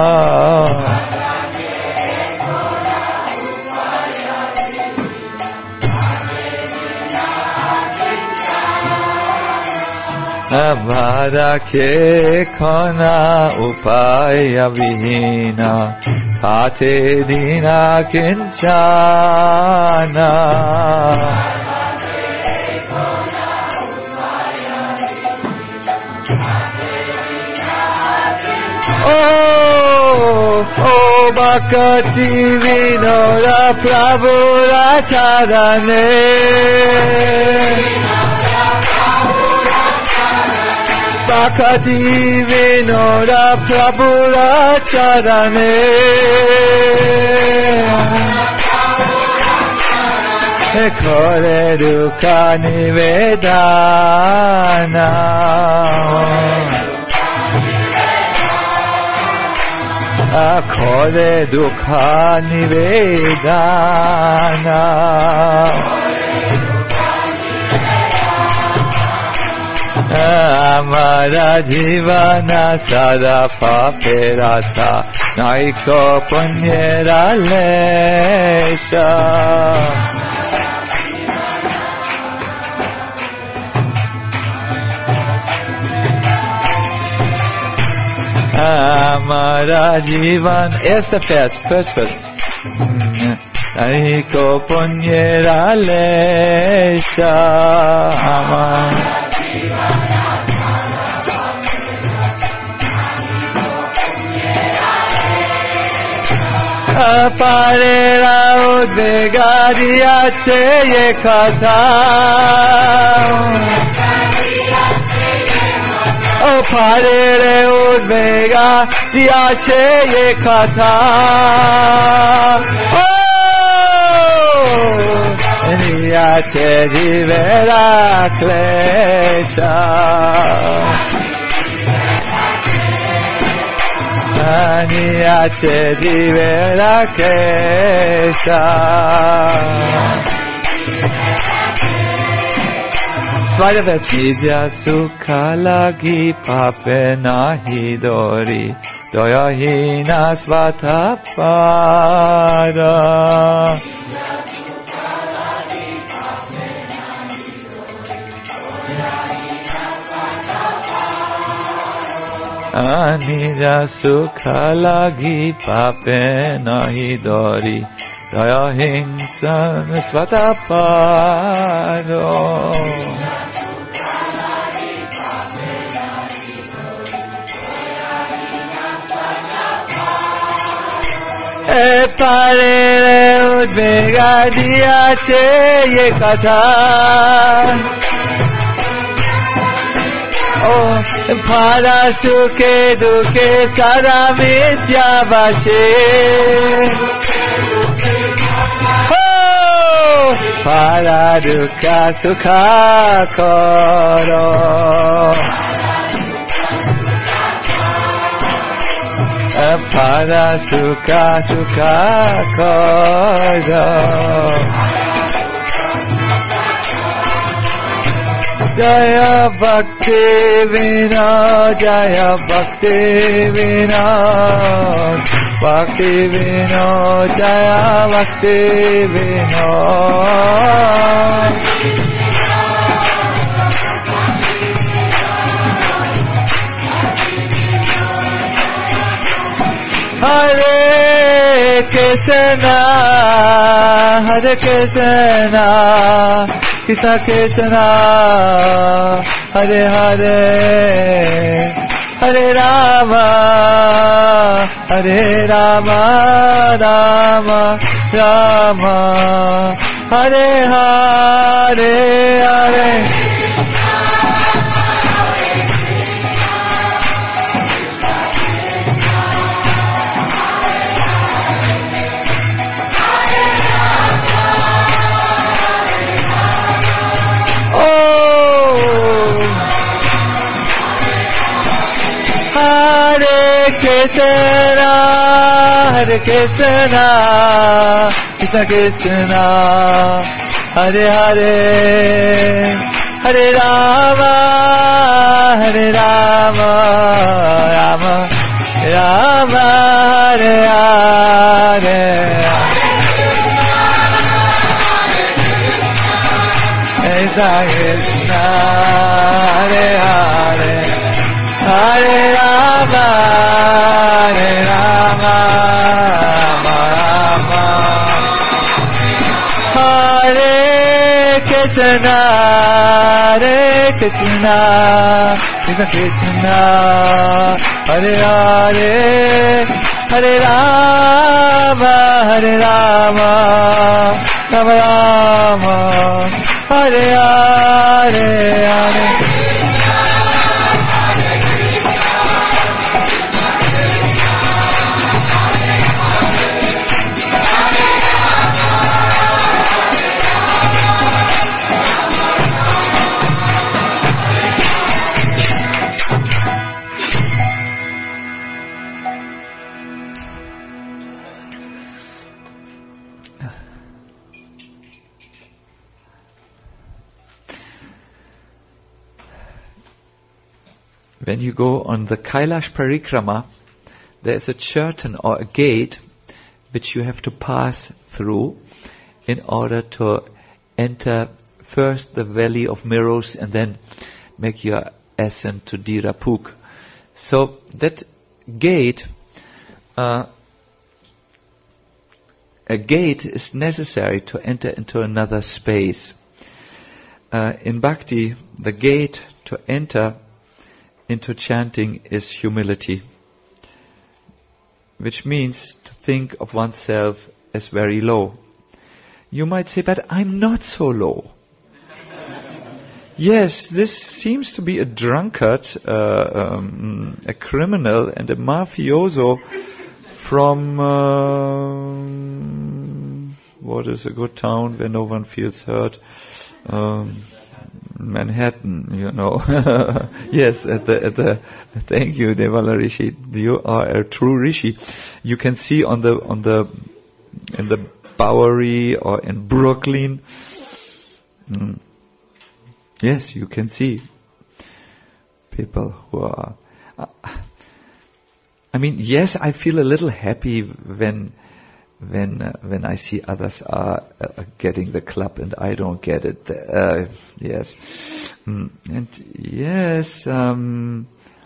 Vadakye Kona Upaya Vihina Hate Dina Kinchana Oh, oh, Bhakti Vinoda Prabhu Racharane Bhakti Vinoda Prabhu Racharane Kore Dukha Nivedana Kore Dukha Nivedana Amara Jivana Sada Paperata Naiko Punyera Lesha Amara Jivan, erster Vers, first verse. Naiko Punyera Lesha Amara Parera Udvegariya Cheye Katha Oh Parere Udvegariya Cheye Katha Oh Riya Che Jivera Klesha Niyache Jivera Kesha Zweiter Vers Vidya Sukha Lagi Pape Nahi Dori Doya Hina Svatapara Anija Sukha Lagi Pape Nahi Dori Daya Hinsa Svataparo E parere udvega diyache ye katha. Oh, phara sukhe dukhe sara mithya vashe. Oh, phara dukha sukha karo. Phara sukha sukha karo. Jaya Bhakti Vinod, Jaya Bhakti Vinod, Bhakti Vinod, Jaya Bhakti Vinod. Hare Krishna, Hare Krishna, Krishna Krishna, Hare Hare, Hare Rama, Hare Rama, Rama Rama, Hare Hare, Hare. Hare Krishna, Hare Krishna, Krishna Krishna, Hare Hare, Hare Rama, Hare Rama, Rama Rama, Hare Hare. Krishna Krishna, Hare Hare, Hare Rama, Hare Rama, Rama Rama, Hare Krishna, Hare Krishna, Krishna Krishna, Hare Hare, Hare Rama, Hare Rama, Rama Rama, Hare Hare, Hare. When you go on the Kailash Parikrama, there is a curtain or a gate which you have to pass through in order to enter first the Valley of Mirrors and then make your ascent to Dirapuk. So that gate, uh, a gate is necessary to enter into another space. Uh, in Bhakti, the gate to enter into chanting is humility, which means to think of oneself as very low. You might say, but I'm not so low. Yes, this seems to be a drunkard, uh, um, a criminal and a mafioso from, uh, what is a good town where no one feels hurt? Um, Manhattan, you know. Yes, at the, at the, thank you, Devala Rishi. You are a true Rishi. You can see on the, on the, in the Bowery or in Brooklyn. Mm. Yes, you can see people who are, uh, I mean, yes, I feel a little happy when, when uh, when I see others are uh, getting the club and I don't get it. Uh, yes, mm, and yes, um,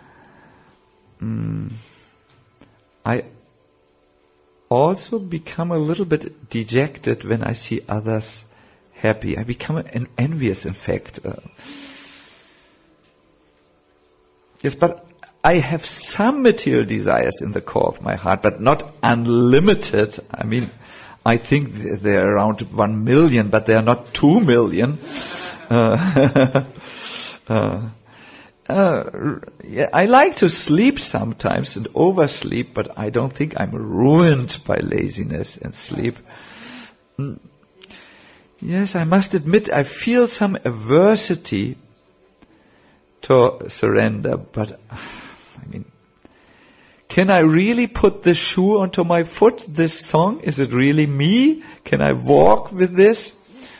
mm, I also become a little bit dejected when I see others happy. I become an envious, in fact. Uh, yes, but I have some material desires in the core of my heart, but not unlimited. I mean, I think they're around one million, but they are not two million. Uh, uh, uh, yeah, I like to sleep sometimes and oversleep, but I don't think I'm ruined by laziness and sleep. Mm. Yes, I must admit I feel some aversity to surrender, but I mean, can I really put this shoe onto my foot, this song? Is it really me? Can I walk with this?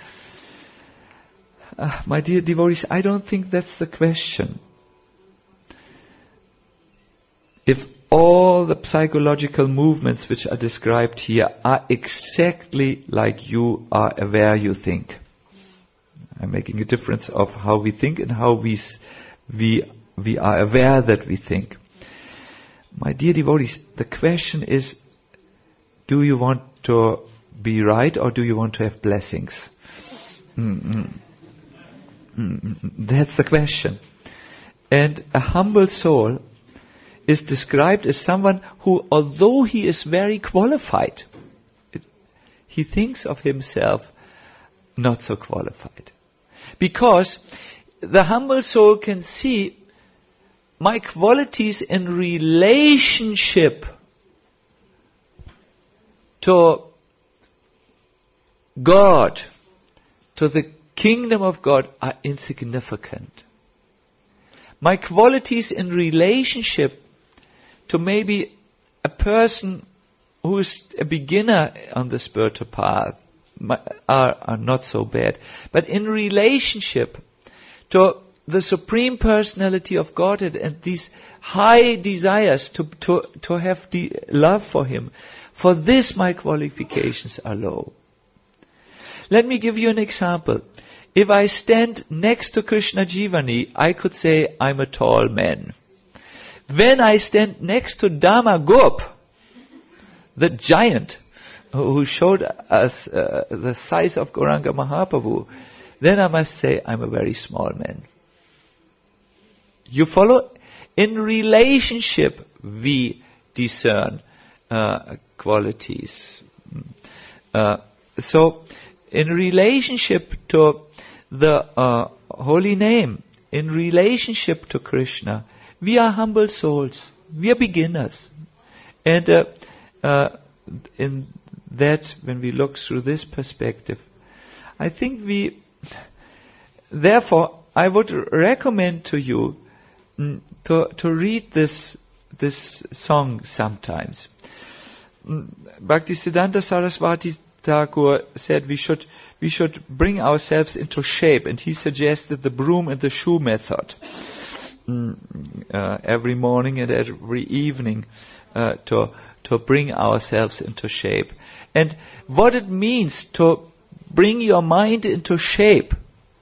Uh, my dear devotees, I don't think that's the question. If all the psychological movements which are described here are exactly like you are aware you think. I'm making a difference of how we think and how we we we are aware that we think. My dear devotees, the question is, do you want to be right or do you want to have blessings? Mm-mm. Mm-mm. That's the question. And a humble soul is described as someone who, although he is very qualified, it, he thinks of himself not so qualified. Because the humble soul can see my qualities in relationship to God, to the kingdom of God, are insignificant. My qualities in relationship to maybe a person who is a beginner on the spiritual path are, are not so bad. But in relationship to the Supreme Personality of Godhead and these high desires to, to, to have the love for Him, for this my qualifications are low. Let me give you an example. If I stand next to Krishna Jivani, I could say I'm a tall man. When I stand next to Dhamagop, the giant who showed us uh, the size of Gauranga Mahaprabhu, then I must say I'm a very small man. You follow? In relationship, we discern uh, qualities. Uh, so, in relationship to the uh, holy name, in relationship to Krishna, we are humble souls. We are beginners. And uh, uh, in that, when we look through this perspective, I think we, therefore, I would recommend to you mm, to to read this this song sometimes. Mm, Bhaktisiddhanta Saraswati Thakur said we should we should bring ourselves into shape, and he suggested the broom and the shoe method. Mm, uh, every morning and every evening uh, to to bring ourselves into shape. And what it means to bring your mind into shape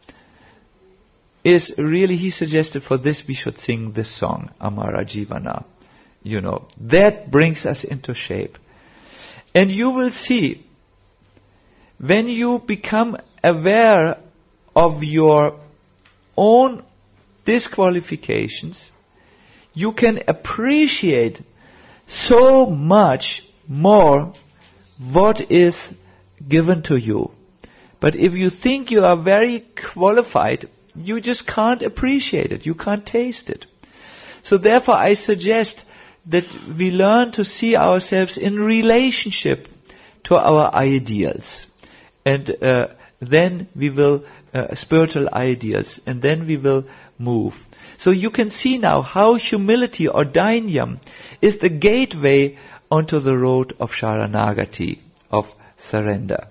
is really, he suggested for this we should sing this song, Amara Jivana. You know, that brings us into shape. And you will see, when you become aware of your own disqualifications, you can appreciate so much more what is given to you. But if you think you are very qualified, you just can't appreciate it. You can't taste it. So therefore I suggest that we learn to see ourselves in relationship to our ideals. And uh, then we will, uh, spiritual ideals, and then we will move. So you can see now how humility or dainyam is the gateway onto the road of Sharanagati, of surrender.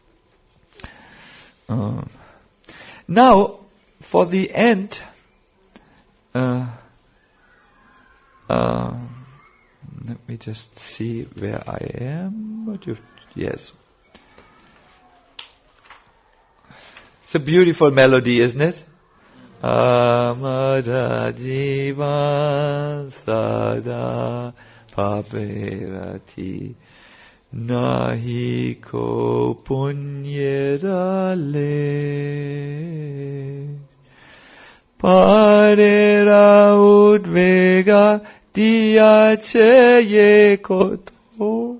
Um, now, for the end, uh, uh, let me just see where I am. What you, yes. It's a beautiful melody, isn't it? Amara Jiva Sada Paperati Nahi ko punyera le parera udvega diace koto.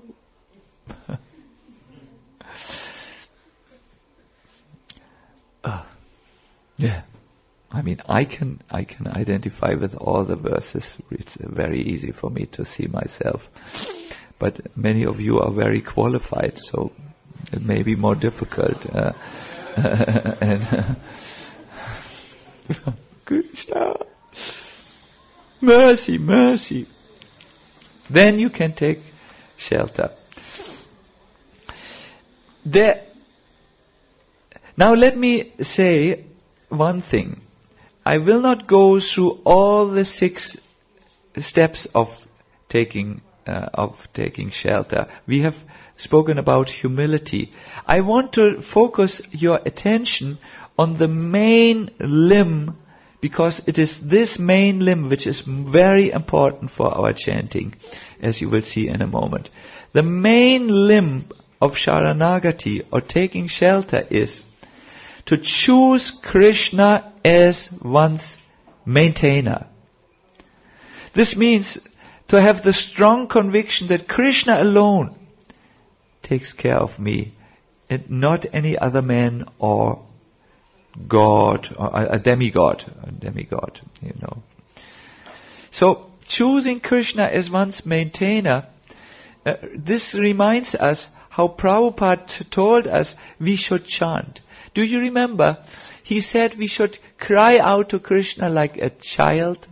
uh, yeah. I mean, I can I can identify with all the verses. It's very easy for me to see myself. But many of you are very qualified, so it may be more difficult. Uh, and uh, Krishna, mercy, mercy. Then you can take shelter. There. Now let me say one thing. I will not go through all the six steps of taking uh, of taking shelter. We have spoken about humility. I want to focus your attention on the main limb, because it is this main limb which is very important for our chanting, as you will see in a moment. The main limb of Sharanagati, or taking shelter, is to choose Krishna as one's maintainer. This means to have the strong conviction that Krishna alone takes care of me, and not any other man or God, or a demigod, a demigod, you know. So, choosing Krishna as one's maintainer, uh, this reminds us how Prabhupada t- told us we should chant. Do you remember? He said we should cry out to Krishna like a child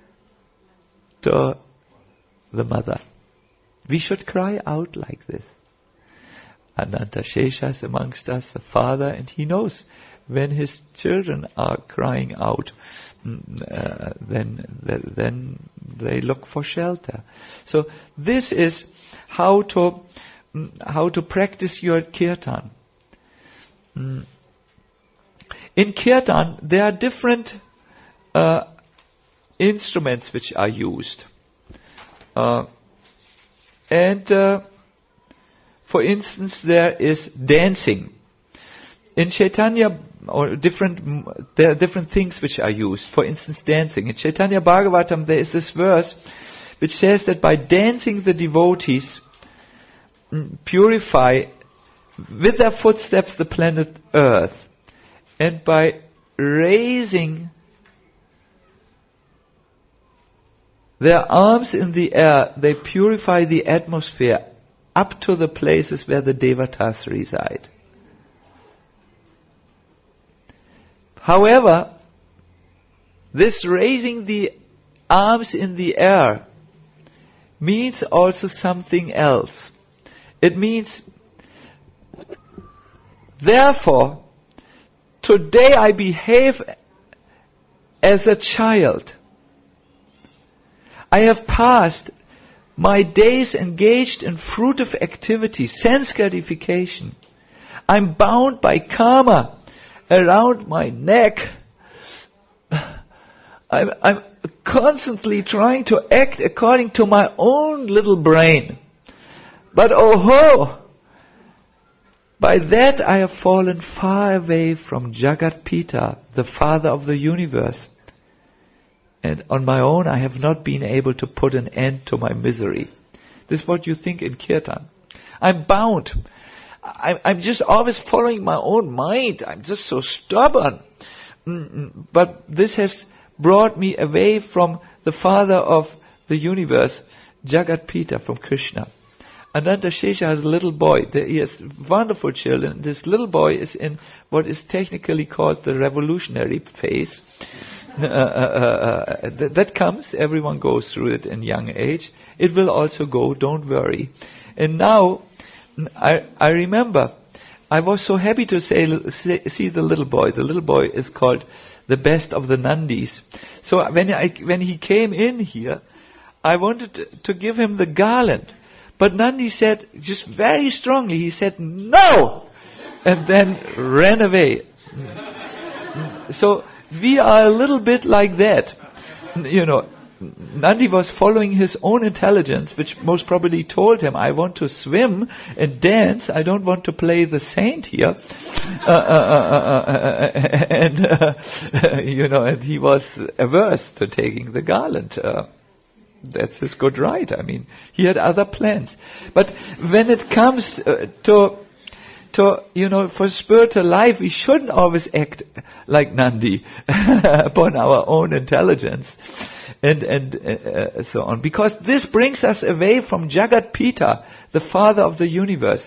to the mother. We should cry out like this. Ananta Shesha is amongst us, the father, and he knows when his children are crying out, uh, then, then they look for shelter. So this is how to, how to practice your kirtan. Mm. In kirtan, there are different uh, instruments which are used. Uh, and, uh, for instance, there is dancing. In Chaitanya, or different, there are different things which are used. For instance, dancing. In Chaitanya Bhagavatam, there is this verse which says that by dancing the devotees purify with their footsteps the planet Earth. And by raising their arms in the air, they purify the atmosphere up to the places where the devatas reside. However, this raising the arms in the air means also something else. It means, therefore, today I behave as a child. I have passed my days engaged in fruitive activity, sense gratification. I'm bound by karma around my neck. I'm, I'm constantly trying to act according to my own little brain. But oh ho! By that I have fallen far away from Jagat Pita, the father of the universe. And on my own I have not been able to put an end to my misery. This is what you think in kirtan. I'm bound. I'm, I'm just always following my own mind. I'm just so stubborn. But this has brought me away from the father of the universe, Jagat Pita, from Krishna. Ananta Shesha has a little boy. He has wonderful children. This little boy is in what is technically called the revolutionary phase. Uh, uh, uh, th- that comes. Everyone goes through it in young age. It will also go. Don't worry. And now, I I remember, I was so happy to say, say see the little boy. The little boy is called the best of the Nandis. So when I when he came in here, I wanted to, to give him the garland. But Nandi said, just very strongly, he said, no! And then ran away. So, we are a little bit like that. You know, Nandi was following his own intelligence, which most probably told him, I want to swim and dance, I don't want to play the saint here. Uh, uh, uh, uh, uh, and, uh, you know, and he was averse to taking the garland. Uh, that's his good right. I mean, he had other plans. But when it comes uh, to To, you know, for spiritual life, we shouldn't always act like Nandi upon our own intelligence and, and uh, so on. Because this brings us away from Jagat Pita, the father of the universe.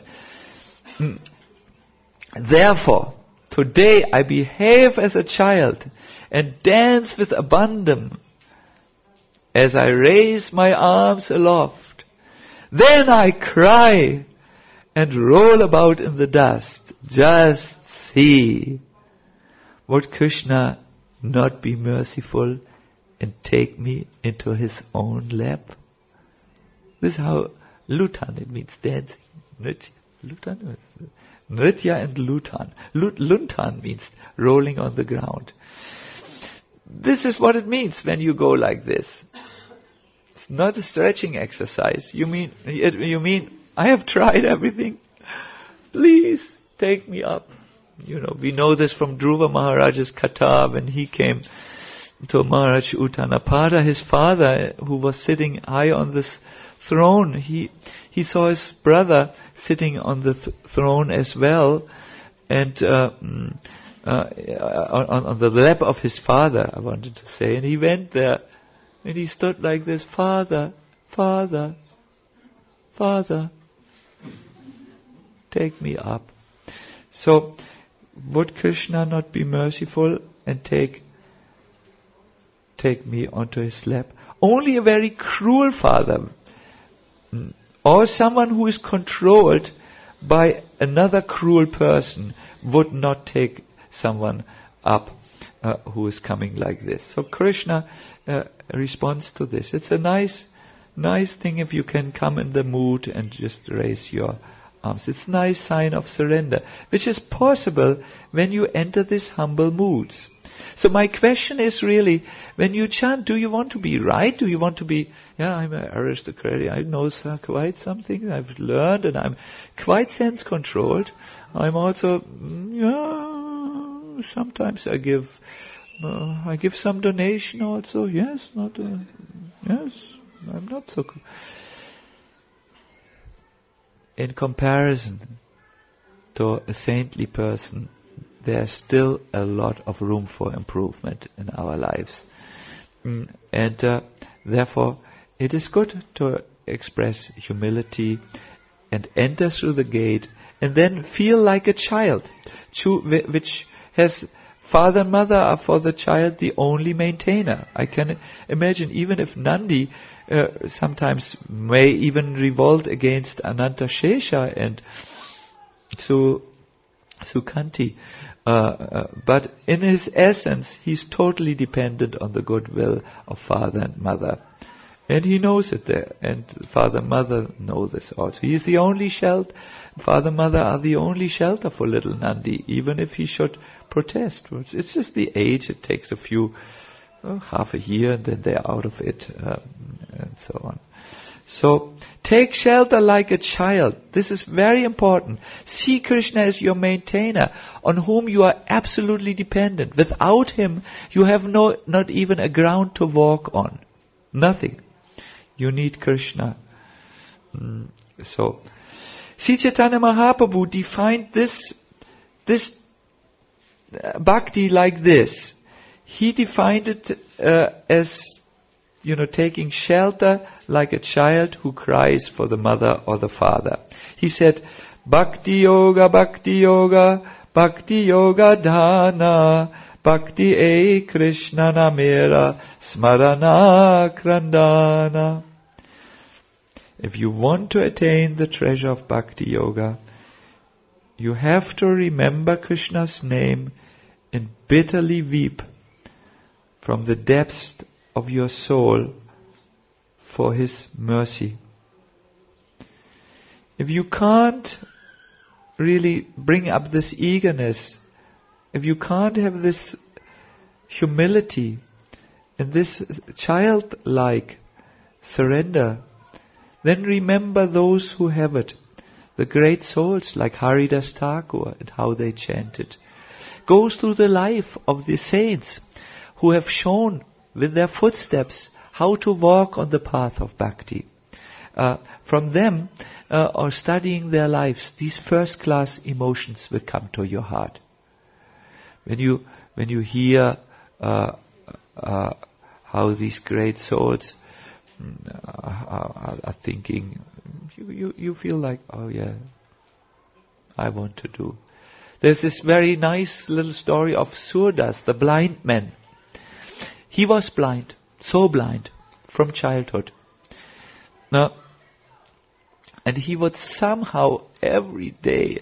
Therefore, today I behave as a child and dance with abandon as I raise my arms aloft. Then I cry and roll about in the dust. Just see. Would Krishna not be merciful and take me into his own lap? This is how Lutan, it means dancing. Nritya, Lutan, Nritya and Lutan. Luntan means rolling on the ground. This is what it means when you go like this. It's not a stretching exercise. You mean, you mean, I have tried everything. Please take me up. You know, we know this from Dhruva Maharaj's Katha when he came to Maharaj Uttanapada, his father, who was sitting high on this throne. He he saw his brother sitting on the th- throne as well, and uh, uh, on, on the lap of his father, I wanted to say. And he went there, and he stood like this, Father, Father, Father, take me up. So, would Krishna not be merciful and take take me onto his lap? Only a very cruel father, or someone who is controlled by another cruel person, would not take someone up uh, who is coming like this. So Krishna uh, responds to this. It's a nice, nice thing if you can come in the mood and just raise your arms. It's a nice sign of surrender, which is possible when you enter these humble moods. So my question is really, when you chant, do you want to be right? Do you want to be, yeah, I'm an aristocrat, I know quite something, I've learned, and I'm quite sense-controlled. I'm also, yeah, sometimes I give, uh, I give some donation also, yes, not, uh, yes, I'm not so cool. In comparison to a saintly person, there's still a lot of room for improvement in our lives. Mm, and uh, therefore, it is good to express humility and enter through the gate and then feel like a child, which has father and mother are for the child the only maintainer. I can imagine even if Nandi uh, sometimes may even revolt against Ananta Shesha and Su, Sukanti, uh, uh, but in his essence, he's totally dependent on the goodwill of father and mother. And he knows it there, and father and mother know this also. He is the only shelter, father and mother are the only shelter for little Nandi, even if he should protest. It's just the age, it takes a few, uh, half a year, and then they're out of it, um, and so on. So, take shelter like a child. This is very important. See Krishna as your maintainer, on whom you are absolutely dependent. Without him, you have no, not even a ground to walk on. Nothing. You need Krishna. Mm, so, Sri Chaitanya Mahaprabhu defined this, this uh, bhakti like this. He defined it uh, as, you know, taking shelter like a child who cries for the mother or the father. He said, Bhakti Yoga, Bhakti Yoga, Bhakti Yoga Dhana, Bhakti E Krishna Namera, Smarana Krandana. If you want to attain the treasure of Bhakti Yoga, you have to remember Krishna's name and bitterly weep from the depths of your soul for his mercy. If you can't really bring up this eagerness, if you can't have this humility, in this childlike surrender, then remember those who have it, the great souls like Haridas Thakur and how they chanted. Go through the life of the saints who have shown with their footsteps how to walk on the path of bhakti. Uh, from them, uh, or studying their lives, these first-class emotions will come to your heart. When you when you hear uh, uh, how these great souls uh, are, are thinking, you, you you feel like, oh yeah, I want to do. There's this very nice little story of Surdas, the blind man. He was blind, so blind, from childhood. Now, and he would somehow every day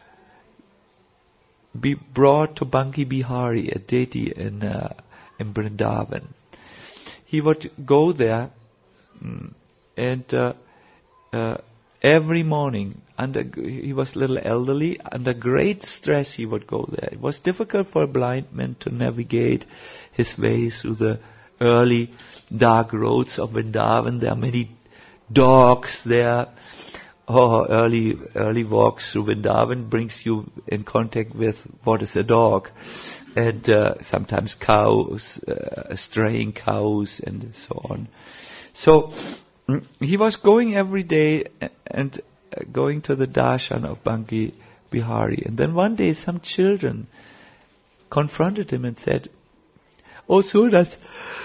be brought to Banki Bihari, a deity in uh, in Vrindavan. He would go there, and uh, uh, every morning, under he was a little elderly, under great stress he would go there. It was difficult for a blind man to navigate his way through the early dark roads of Vrindavan. There are many dogs there. Oh, early early walks through Vrindavan brings you in contact with what is a dog, and uh, sometimes cows, uh, straying cows, and so on. So mm, he was going every day and uh, going to the darshan of Banki Bihari, and then one day some children confronted him and said, "Oh, Surdas."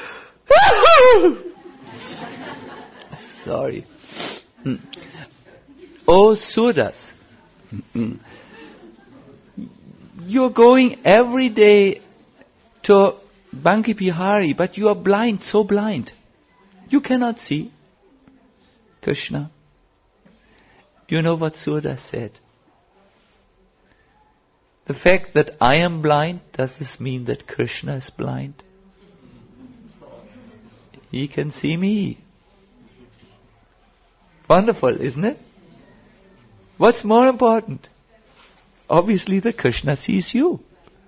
Sorry. Mm. Oh, Surdas, you're going every day to Banki Bihari, but you are blind, so blind. You cannot see Krishna. Do you know what Surdas said? The fact that I am blind, does this mean that Krishna is blind? He can see me. Wonderful, isn't it? What's more important? Obviously, the Krishna sees you.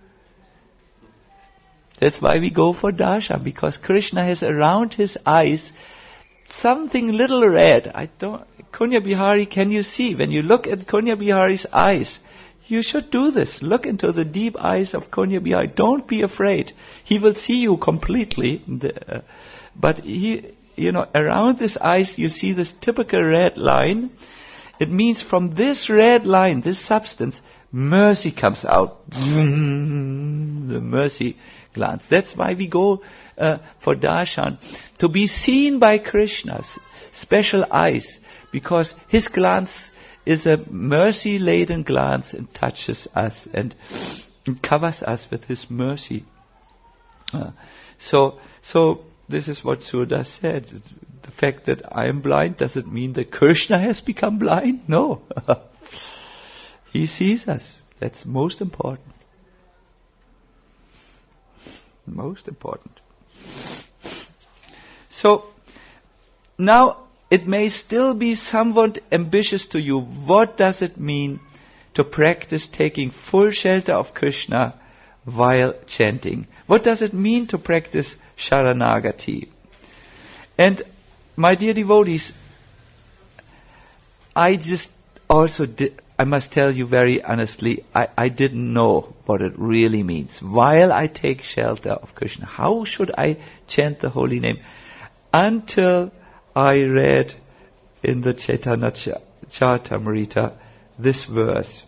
That's why we go for darshan, because Krishna has around his eyes something little red. I don't. Kunya Bihari, can you see? When you look at Kunya Bihari's eyes, you should do this. Look into the deep eyes of Kunya Bihari. Don't be afraid. He will see you completely. The, uh, but he, you know, around his eyes, you see this typical red line. It means from this red line, this substance, mercy comes out. The mercy glance. That's why we go uh, for darshan, to be seen by Krishna's special eyes, because his glance is a mercy-laden glance and touches us and, and covers us with his mercy. Uh, so, so this is what Surdas said. The fact that I am blind, does it mean that Krishna has become blind? No. He sees us. That's most important. Most important. So, now it may still be somewhat ambitious to you. What does it mean to practice taking full shelter of Krishna while chanting? What does it mean to practice Sharanagati? And my dear devotees, I just also did, I must tell you very honestly, I, I didn't know what it really means. While I take shelter of Krishna, how should I chant the holy name? Until I read in the Chaitanya Charitamrita this verse.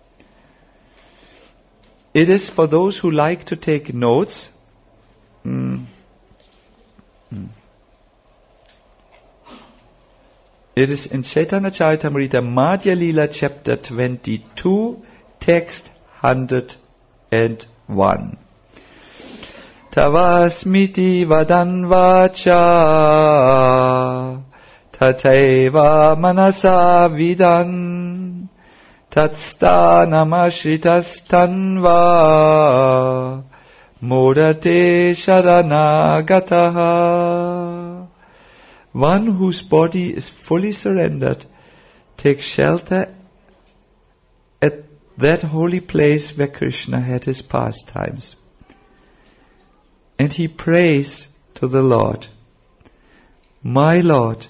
It is for those who like to take notes. Mm. Mm. It is in Chaitanya Charitamrita, Madhya Lila, chapter twenty-two, text one hundred one. Tavasmiti vadan vacha, tateva manasa vidan, tatstanamashritas modate sharanagataha. One whose body is fully surrendered takes shelter at that holy place where Krishna had his pastimes. And he prays to the Lord, "My Lord,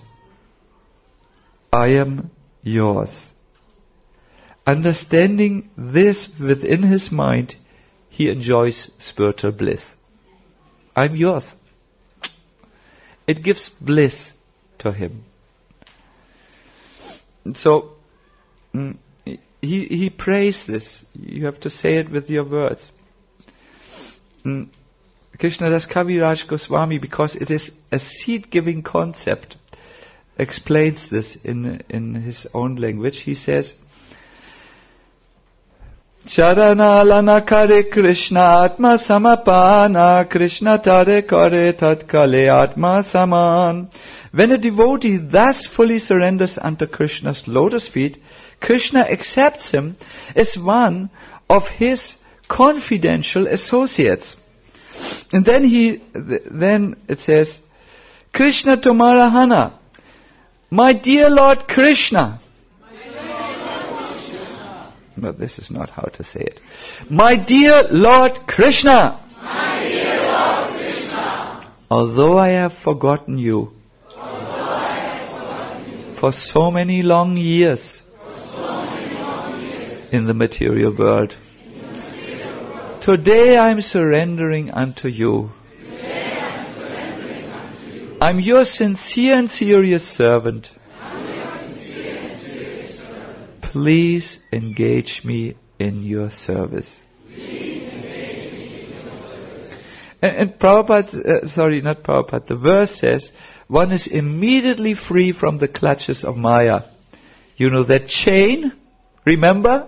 I am yours." Understanding this within his mind, he enjoys spiritual bliss. I'm yours. It gives bliss to him. So, mm, he, he prays this. You have to say it with your words. Mm, Krishnadas Kaviraj Goswami, because it is a seed-giving concept, explains this in, in his own language. He says, Charana lana kare Krishna atma samapana, Krishna tare kare tatkale atma saman. When a devotee thus fully surrenders unto Krishna's lotus feet, Krishna accepts him as one of his confidential associates. And then he, then it says, Krishna Tumara Hana, my dear Lord Krishna. But this is not how to say it. My dear Lord Krishna. My dear Lord Krishna. Although I have forgotten you, I have forgotten you for so many long years, so many long years in the material world, in the material world. Today I am surrendering unto you. Today I am surrendering unto you. I'm your sincere and serious servant. Please engage me in your service. Please engage me in your service. And, and Prabhupada, uh, sorry, not Prabhupada, the verse says, one is immediately free from the clutches of Maya. You know that chain? Remember?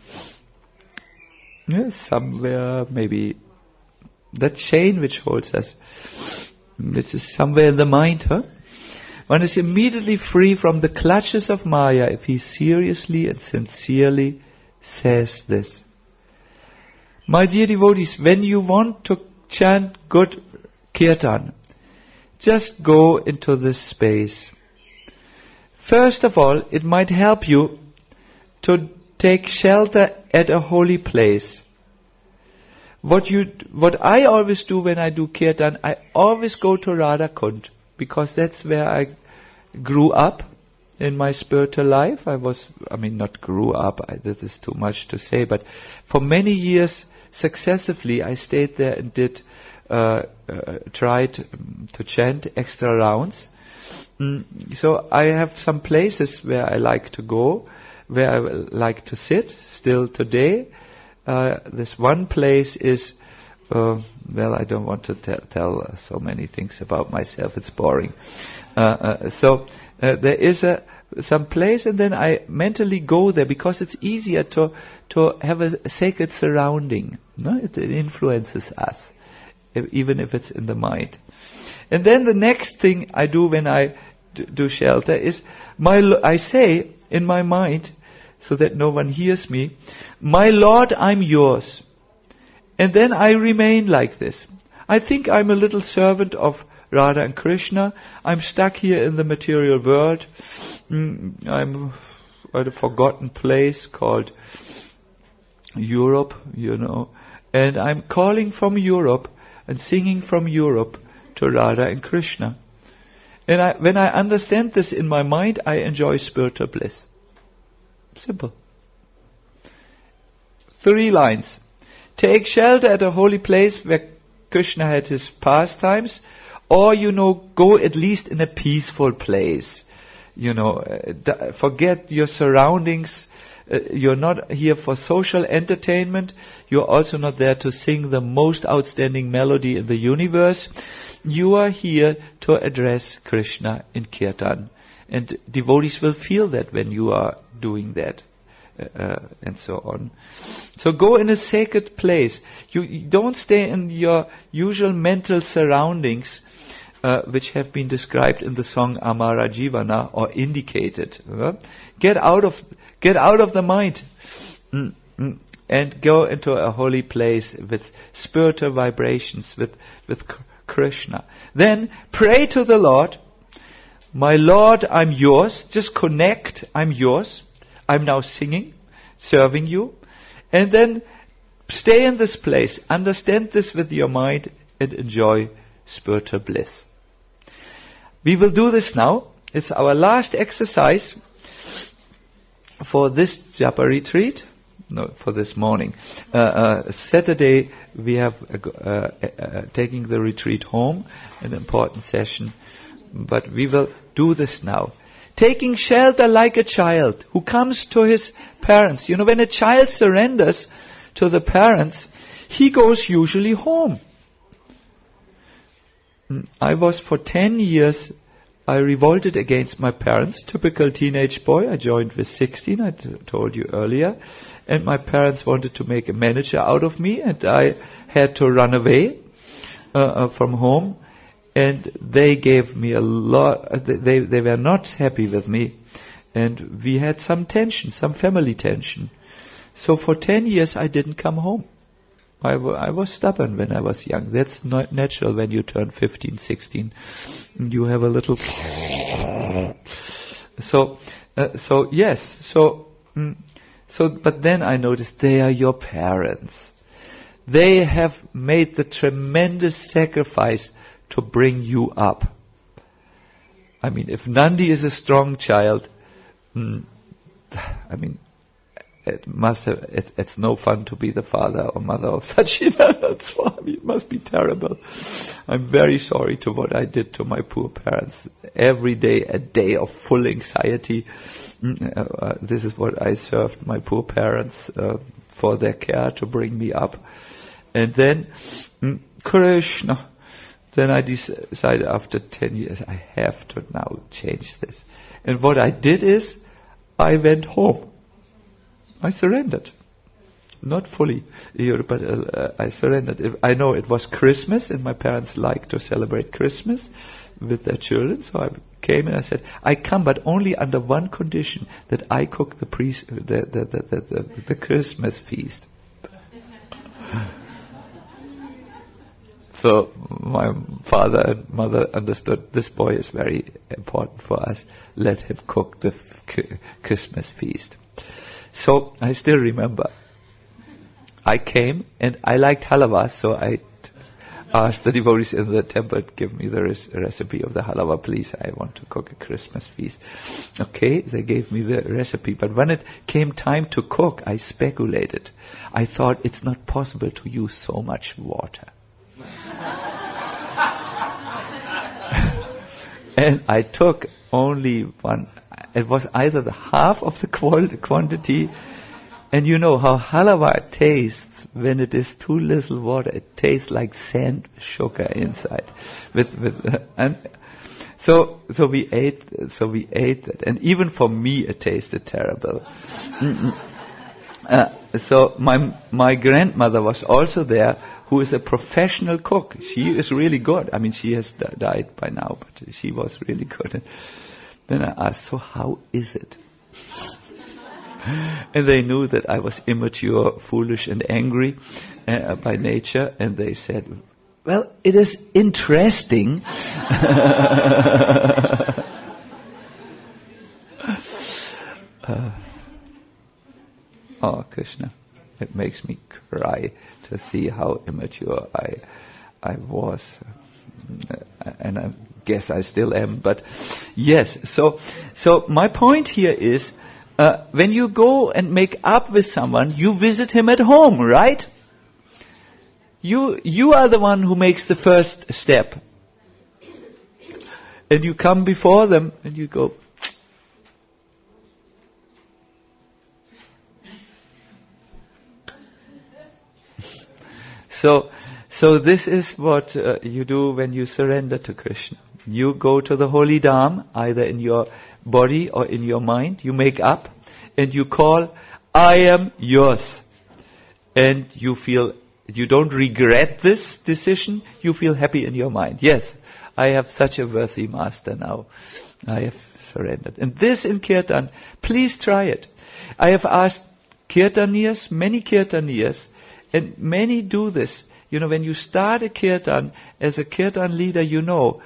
Yes, somewhere, maybe. That chain which holds us. Which is somewhere in the mind, huh? One is immediately free from the clutches of Maya if he seriously and sincerely says this. My dear devotees, when you want to chant good kirtan, just go into this space. First of all, it might help you to take shelter at a holy place. What you, what I always do when I do kirtan, I always go to Radha Kund. Because that's where I grew up in my spiritual life. I was, I mean, not grew up, I, this is too much to say, but for many years successively I stayed there and did, uh, uh, tried um, to chant extra rounds. Mm, so I have some places where I like to go, where I like to sit, still today. Uh, this one place is Uh, well, I don't want to tell, tell uh, so many things about myself. It's boring. Uh, uh, so uh, there is a some place, and then I mentally go there because it's easier to to have a, a sacred surrounding. No, it, it influences us, if, even if it's in the mind. And then the next thing I do when I d- do shelter is my I say in my mind, so that no one hears me, "My Lord, I'm yours." And then I remain like this. I think I'm a little servant of Radha and Krishna. I'm stuck here in the material world. Mm, I'm at a forgotten place called Europe, you know. And I'm calling from Europe and singing from Europe to Radha and Krishna. And I, when I understand this in my mind, I enjoy spiritual bliss. Simple. Three lines. Take shelter at a holy place where Krishna had his pastimes, or, you know, go at least in a peaceful place. You know, uh, forget your surroundings. Uh, you're not here for social entertainment. You're also not there to sing the most outstanding melody in the universe. You are here to address Krishna in kirtan. And devotees will feel that when you are doing that. Uh, and so on. So go in a sacred place. You, you don't stay in your usual mental surroundings, uh, which have been described in the song Amara Jivana, or indicated. Uh, get out of get out of the mind, mm, mm, and go into a holy place with spiritual vibrations, with with Krishna. Then pray to the Lord. My Lord, I'm yours. Just connect. I'm yours. I'm now singing, serving you. And then stay in this place. Understand this with your mind and enjoy spiritual bliss. We will do this now. It's our last exercise for this Japa retreat. No, for this morning. Uh, uh, Saturday we have uh, uh, uh, taking the retreat home, an important session. But we will do this now. Taking shelter like a child who comes to his parents. You know, when a child surrenders to the parents, he goes usually home. I was for ten years, I revolted against my parents. Typical teenage boy. I joined with sixteen, I t- told you earlier. And my parents wanted to make a manager out of me, and I had to run away uh, uh, from home. And they gave me a lot, they, they were not happy with me. And we had some tension, some family tension. So for ten years I didn't come home. I, w- I was stubborn when I was young. That's not natural when you turn fifteen, sixteen. You have a little... So, uh, so yes, so... Mm, So, but then I noticed they are your parents. They have made the tremendous sacrifice to bring you up. I mean, if Nandi is a strong child, mm, I mean, it must have, it, it's no fun to be the father or mother of Sachina. That's why it must be terrible. I'm very sorry to what I did to my poor parents. Every day, a day of full anxiety. Uh, this is what I served my poor parents uh, for their care to bring me up. And then, mm, Krishna, then I decided after ten years, I have to now change this. And what I did is, I went home. I surrendered. Not fully, but uh, I surrendered. I know it was Christmas, and my parents liked to celebrate Christmas with their children, so I came and I said, I come, but only under one condition, that I cook the pre- the, the, the, the, the, the Christmas feast. So my father and mother understood, this boy is very important for us, let him cook the f- Christmas feast. So I still remember, I came and I liked halava, so I asked the devotees in the temple, give me the res- recipe of the halava, please. I want to cook a Christmas feast. Okay, they gave me the recipe. But when it came time to cook, I speculated. I thought it's not possible to use so much water. And I took only one. It was either the half of the qual- quantity. And you know how halava tastes when it is too little water. It tastes like sand with sugar inside. With with uh, and so so we ate so we ate that, and even for me it tasted terrible. uh, so my my grandmother was also there, who is a professional cook. She is really good. I mean, she has d- died by now, but she was really good. Then I asked, so how is it? And they knew that I was immature, foolish, and angry uh, by nature, and they said, well, it is interesting. uh, oh, Krishna, it makes me cry to see how immature I I was, uh, and I guess I still am. But yes, so so my point here is, Uh, when you go and make up with someone, you visit him at home, right? You you are the one who makes the first step. And you come before them and you go, So so this is what uh, you do when you surrender to Krishna. You go to the holy Dham, either in your body or in your mind. You make up and you call, I am yours. And you feel, you don't regret this decision, you feel happy in your mind. Yes, I have such a worthy master now. I have surrendered. And this in Kirtan, please try it. I have asked Kirtanias, many Kirtanias, and many do this. You know, when you start a Kirtan, as a Kirtan leader, you know,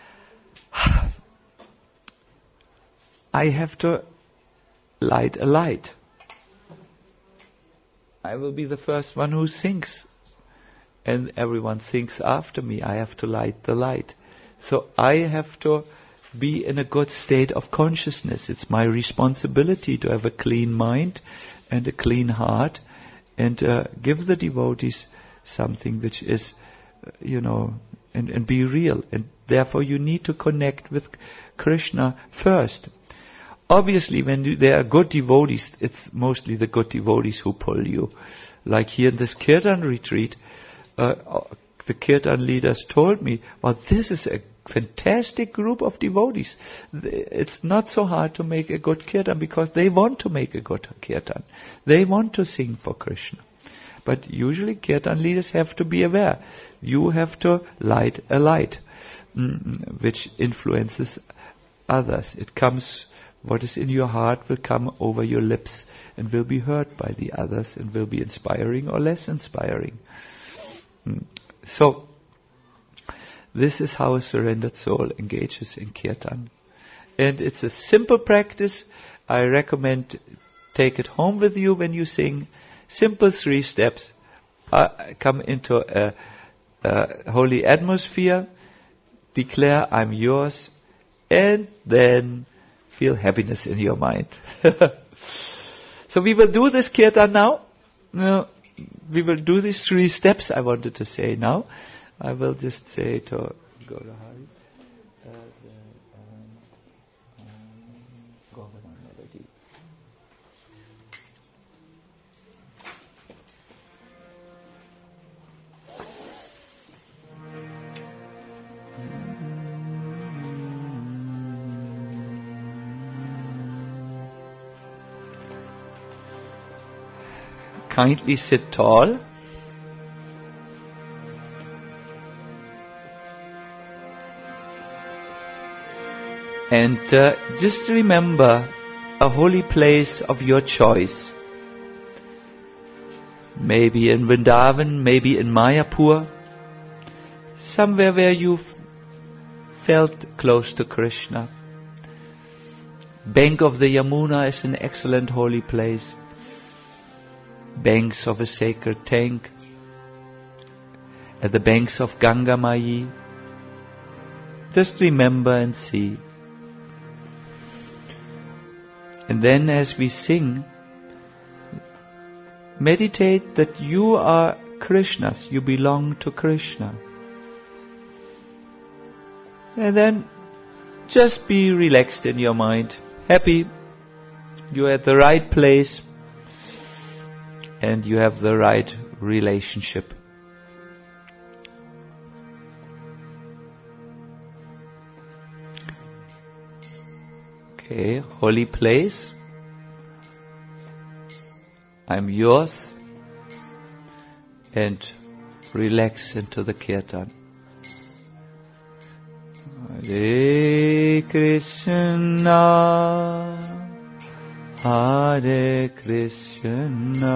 I have to light a light. I will be the first one who sings. and everyone thinks after me. I have to light the light. So I have to be in a good state of consciousness. It's my responsibility to have a clean mind and a clean heart, and uh, give the devotees something which is, uh, you know, and, and be real. And therefore you need to connect with Krishna first. Obviously, when you, there are good devotees, it's mostly the good devotees who pull you. Like here in this Kirtan retreat, uh, the Kirtan leaders told me, well, this is a fantastic group of devotees. It's not so hard to make a good Kirtan because they want to make a good Kirtan. They want to sing for Krishna. But usually Kirtan leaders have to be aware. You have to light a light, mm, which influences others. It comes, what is in your heart will come over your lips and will be heard by the others and will be inspiring or less inspiring. Mm. So, this is how a surrendered soul engages in Kirtan. And it's a simple practice. I recommend take it home with you when you sing. Simple three steps. Uh, come into a, a holy atmosphere. Declare, I'm yours. And then feel happiness in your mind. So we will do this Kirtan now. Uh, we will do these three steps I wanted to say now. I will just say to go to Hari. Uh, the, um, um, Govardhan melody. Kindly sit tall. And uh, just remember a holy place of your choice. Maybe in Vrindavan, maybe in Mayapur. Somewhere where you f- felt close to Krishna. Bank of the Yamuna is an excellent holy place. Banks of a sacred tank. At the banks of Ganga Mayi. Just remember and see. And then as we sing, meditate that you are Krishna's, you belong to Krishna. And then just be relaxed in your mind, happy, you're at the right place, and you have the right relationship. Okay, holy place. I'm yours. And relax into the Kirtan. Hare Krishna, Hare Krishna,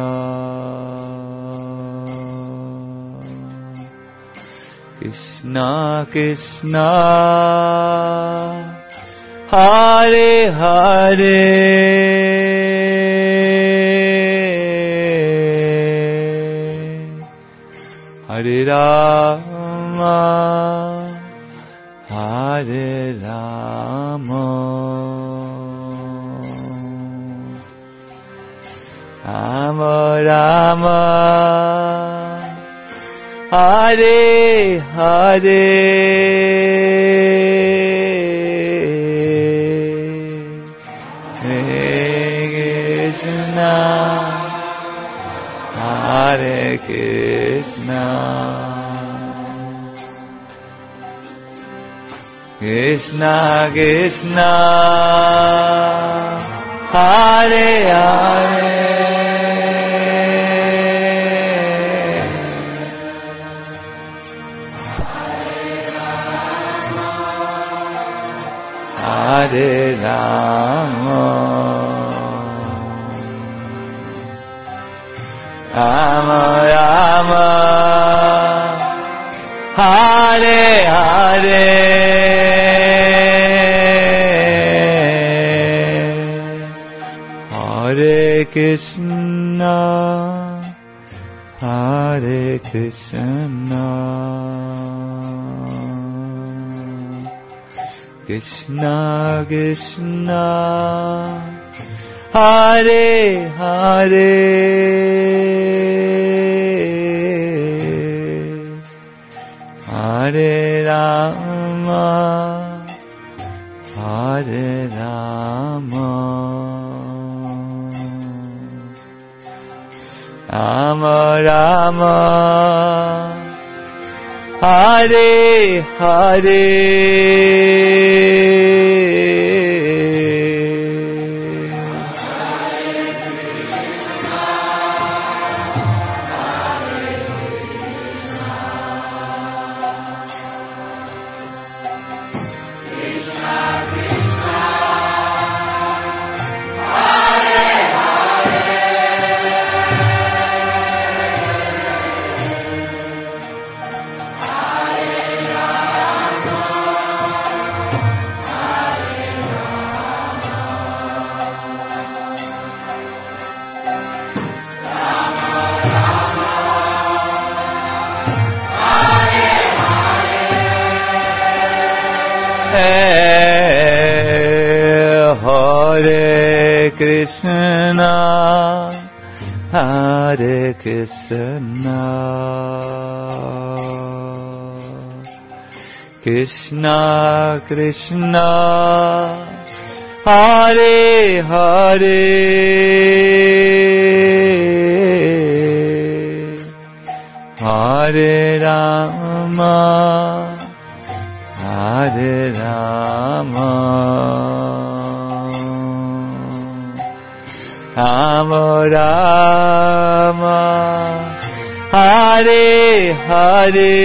Krishna Krishna, Hare Hare, Hare Rama, Hare Rama, Rama Rama, Hare Hare. Hare Krishna, Krishna Krishna, Hare Hare, Hare Rama, Rama Rama, Hare Hare, Hare Krishna, Hare Krishna, Krishna Krishna, Hare Hare, Hare Rama, Hare Rama, Rama Rama, Hare Hare, Hare Krishna, Hare Krishna, Krishna Krishna, Hare Hare, Hare Rama, Hare Rama, Rama Rama, Hare Hare,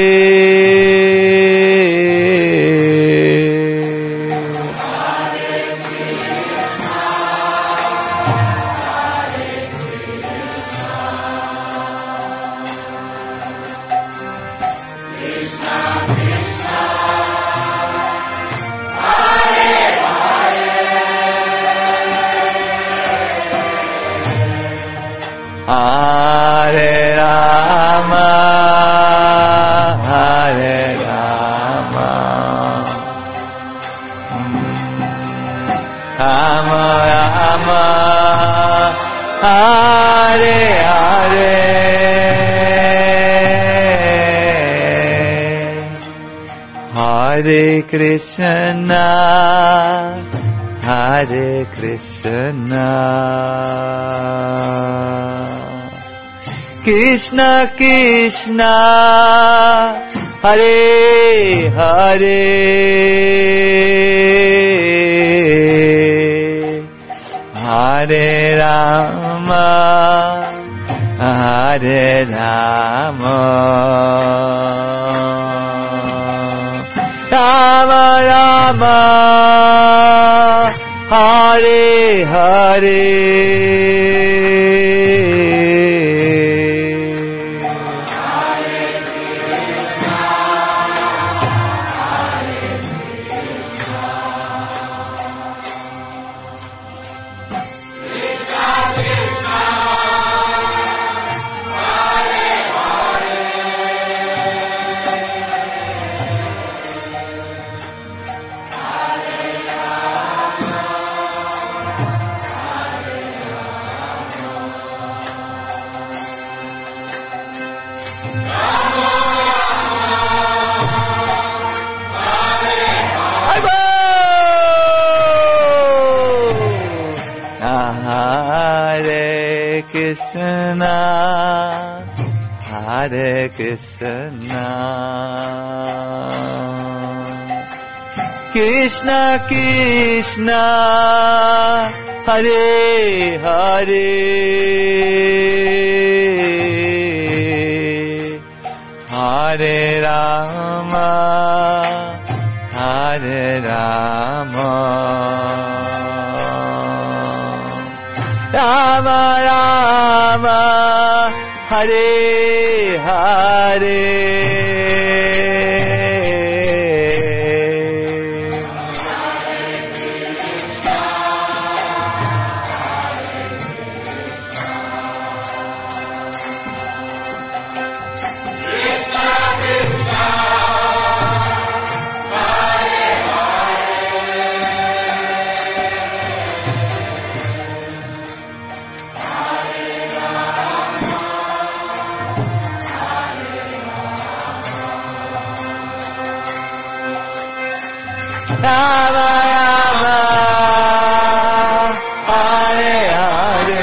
Hare Rama, Hare Rama, Rama Rama, Hare Hare, Hare Krishna, Hare Krishna, Krishna Krishna, Hare Hare, Hare Rama, Hare Rama, Rama Rama, Hare Hare, Krishna, Hare Krishna, Krishna Krishna, Hare Hare, Hare Rama, Hare Rama, Rama Rama, Hare Hare, Rama Rama, Hare Hare,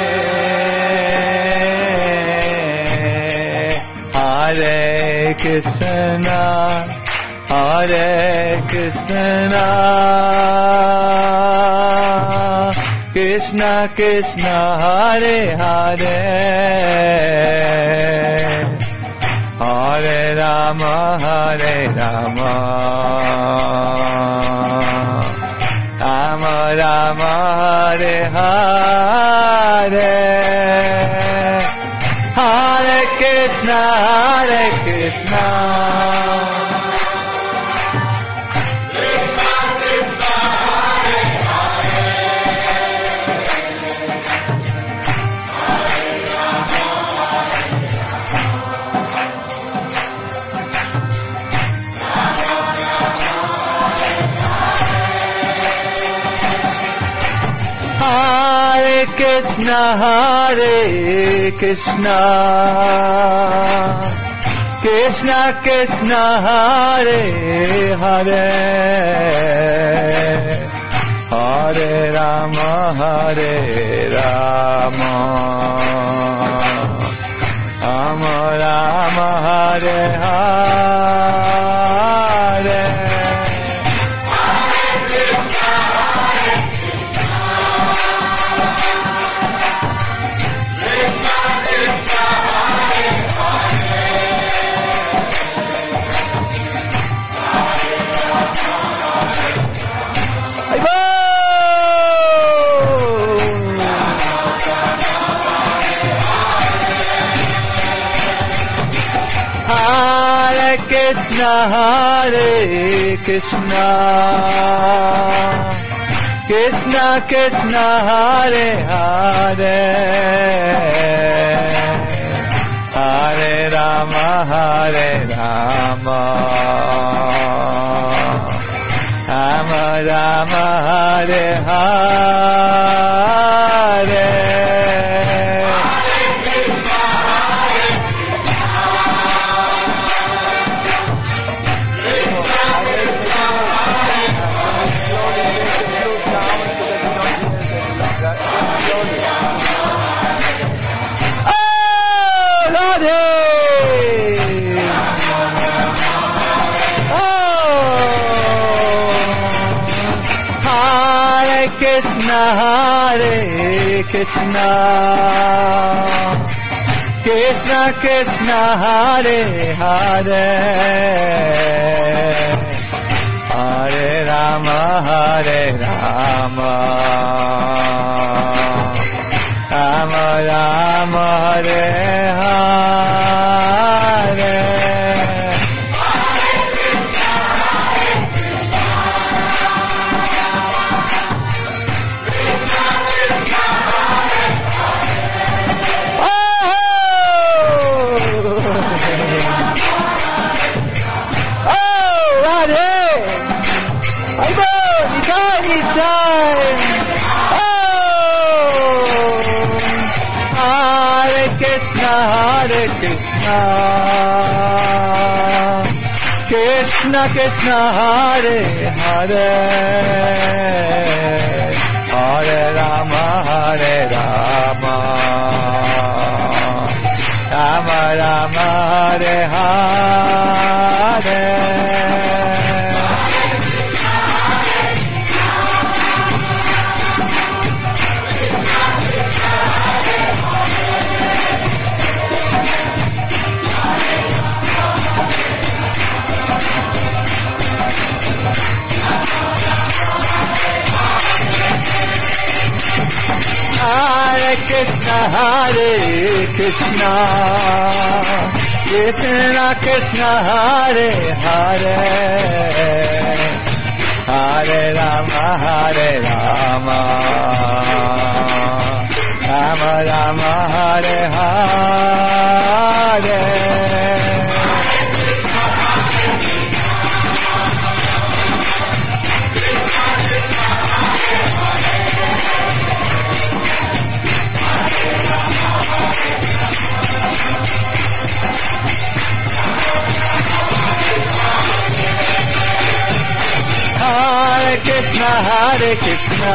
Hare Krishna, Hare Krishna, Krishna Krishna, Hare Hare, Hare Rama, Hare Rama, Rama Rama, Hare Hare, Hare Krishna, Hare Krishna, Hare Krishna, Hare Krishna, Krishna Krishna, Hare Hare, Hare Rama, Hare Rama, Rama Rama, Hare Hare. Hare Krishna, Hare Krishna, Krishna Krishna, Hare Hare, Hare Rama, Hare Rama, Rama Rama, Hare Hare. Krishna, Hare Krishna, Krishna Krishna, Hare Hare, Hare Rama, Hare Rama, Rama Rama, Hare Hare. Hare Krishna, Hare Krishna, Krishna Krishna, Hare Hare, Hare Rama, Hare Rama, Rama Rama, Hare Hare. Hare Krishna, Hare Krishna, Krishna Krishna, Hare Hare, Hare Rama, Hare Rama, Rama Rama, Hare Hare. Krishna, Hare Krishna,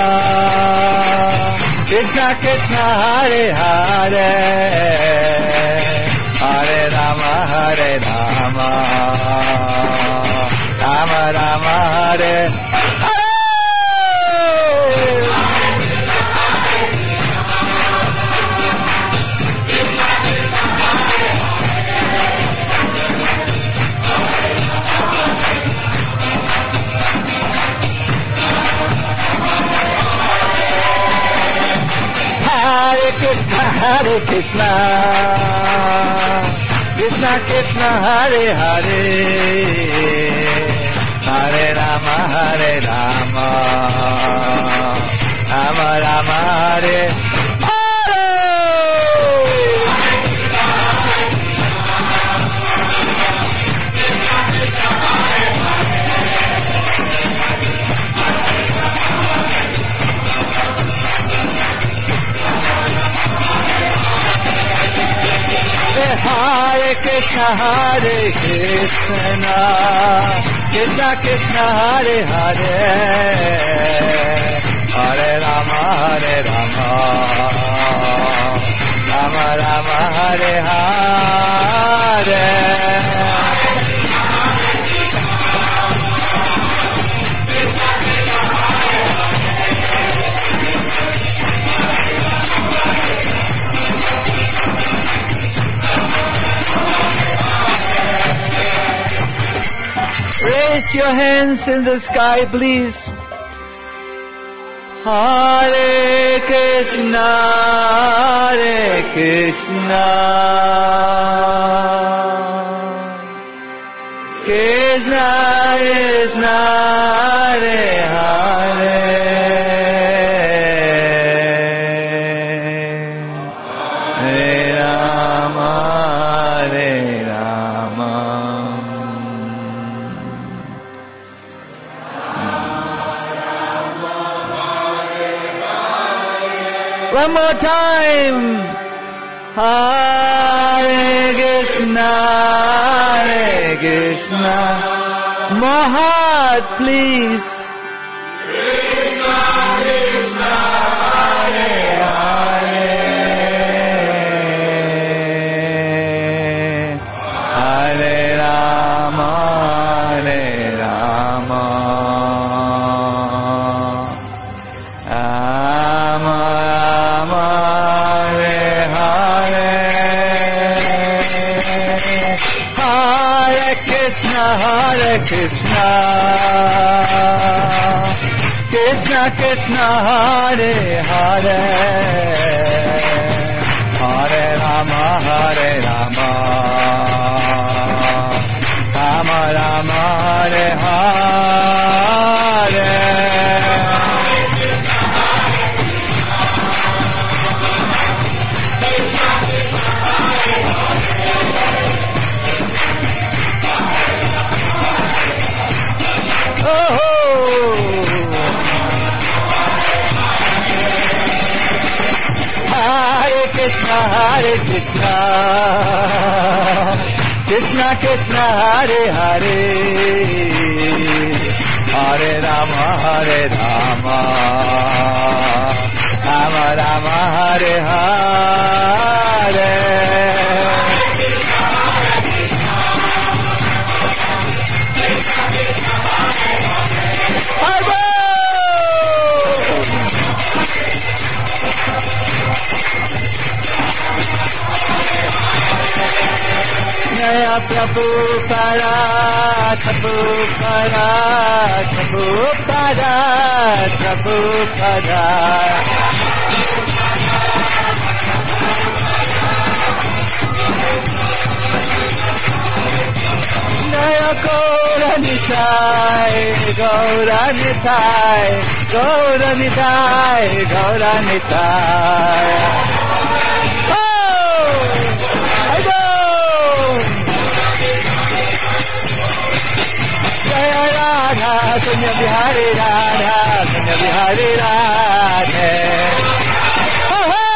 Krishna Krishna, Hare Hare, Hare Rama, Hare Rama, Rama Rama, Hare Hare. Hare Krishna, Hare Krishna, Krishna Krishna, Hare Hare, Hare Rama, Hare Rama, Rama Rama, Hare Hare. Hare Krishna, Hare Krishna, Krishna Krishna, Hare Hare, Hare Rama, Hare Rama, Rama Rama, Hare Hare. Raise your hands in the sky, please. Hare Krishna, Hare Krishna, Krishna Krishna, Hare Hare, Hare Rama, Hare Rama. One more time. Hare Krishna, Hare Krishna. More heart, please. Krishna, Krishna, Hare Hare, Hare Rama, Hare Rama, Rama Rama, Hare Hare, Hare Krishna, Hare Krishna, Krishna Krishna, Hare Hare, Hare Rama, Hare Rama, Rama Rama, Hare Hare. Hare Krishna, Hare Krishna, Krishna Krishna, Hare Hare, Hare Rama, Hare Rama, Rama Rama, Hare Hare. Jaya Prabhupada, Prabhupada, Prabhupada, Prabhupada. Jaya Gaura Nitai, Gaura Nitai, Gaura Nitai, Gaura Nitai. Radha, Kunya Bihari Radha, Kunya Bihari Radha. Oh ho!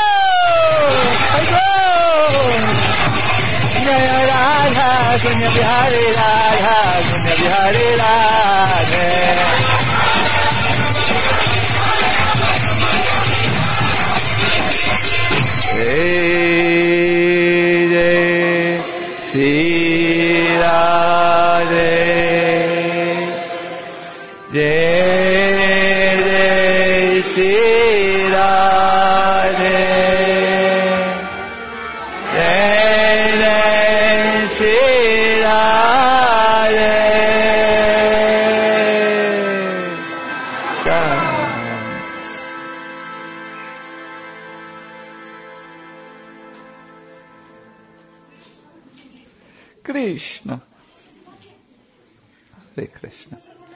Jaya Radha, Kunya Bihari Radha, Kunya Bihari Radha. Jai Sri Radhe, Jai Sri Radhe, Jai Sri Radhe. Krishna. Hare Krishna.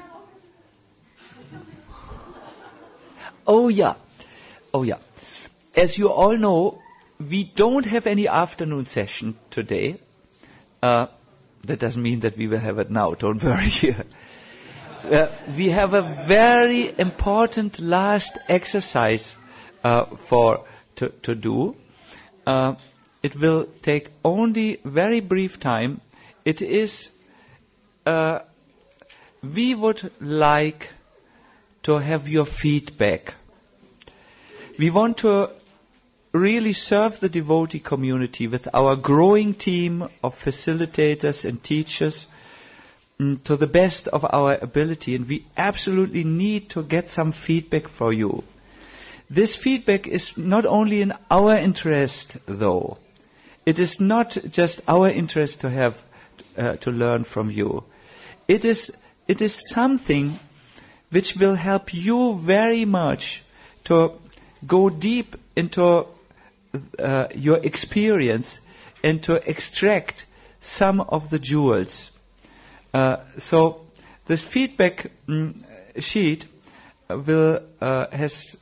Oh yeah. Oh yeah. As you all know, we don't have any afternoon session today. Uh, that doesn't mean that we will have it now. Don't worry here. Uh, we have a very important last exercise uh, for to, to do. Uh, It will take only very brief time. It is, uh, we would like to have your feedback. We want to really serve the devotee community with our growing team of facilitators and teachers mm, to the best of our ability. And we absolutely need to get some feedback for you. This feedback is not only in our interest, though. It is not just our interest to have uh, to learn from you. It is it is something which will help you very much to go deep into uh, your experience and to extract some of the jewels. Uh, so this feedback mm, sheet will uh, has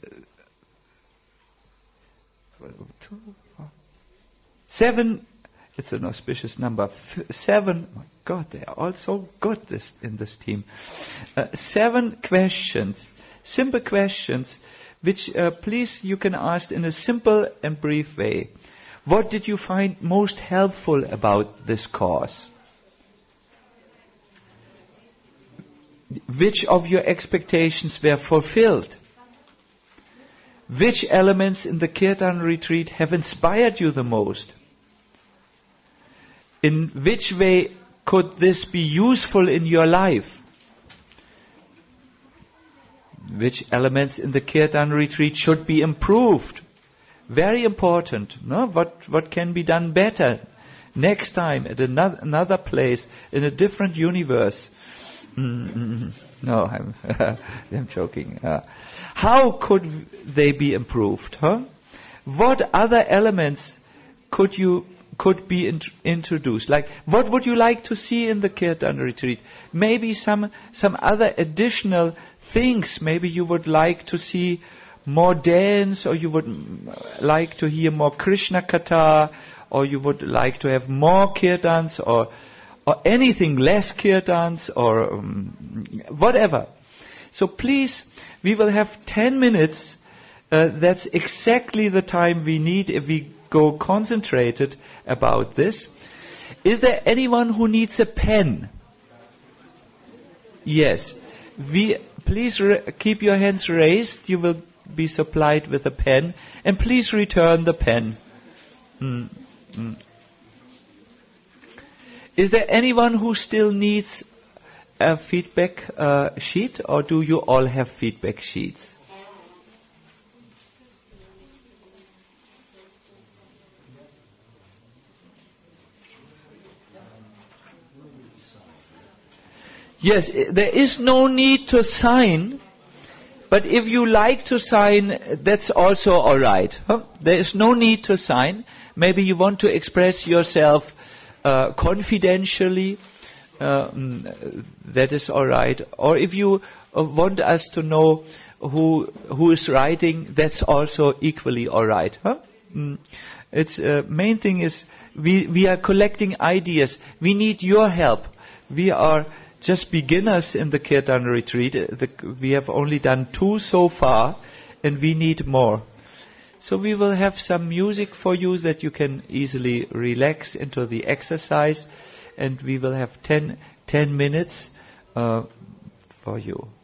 Seven, it's an auspicious number. F- seven, oh my God, they are all so good this, in this team. Uh, seven questions, simple questions, which uh, please you can ask in a simple and brief way. What did you find most helpful about this course? Which of your expectations were fulfilled? Which elements in the Kirtan retreat have inspired you the most? In which way could this be useful in your life? Which elements in the Kirtan retreat should be improved? Very important. No? What, what can be done better next time at another, another place in a different universe? Mm-hmm. No, I'm, I'm joking. Uh, how could they be improved? Huh? What other elements could you could be int- introduced? Like, what would you like to see in the Kirtan retreat? Maybe some some other additional things. Maybe you would like to see more dance, or you would like to hear more Krishna Katha, or you would like to have more kirtans, or or anything less kirtans, or um, whatever. So please, we will have ten minutes. Uh, that's exactly the time we need if we go concentrated about this. Is there anyone who needs a pen? Yes. We please re- keep your hands raised. You will be supplied with a pen, and please return the pen. Mm, mm. Is there anyone who still needs a feedback uh, sheet, or do you all have feedback sheets? Yes, there is no need to sign, but if you like to sign, that's also all right. Huh? There is no need to sign. Maybe you want to express yourself uh, confidentially. Uh, mm, that is all right. Or if you uh, want us to know who who is writing, that's also equally all right. Huh? Mm. It's uh, main thing is we we are collecting ideas. We need your help. We are just beginners in the Kirtan retreat. The, we have only done two so far, and we need more. So we will have some music for you that you can easily relax into the exercise, and we will have ten, ten minutes uh, for you.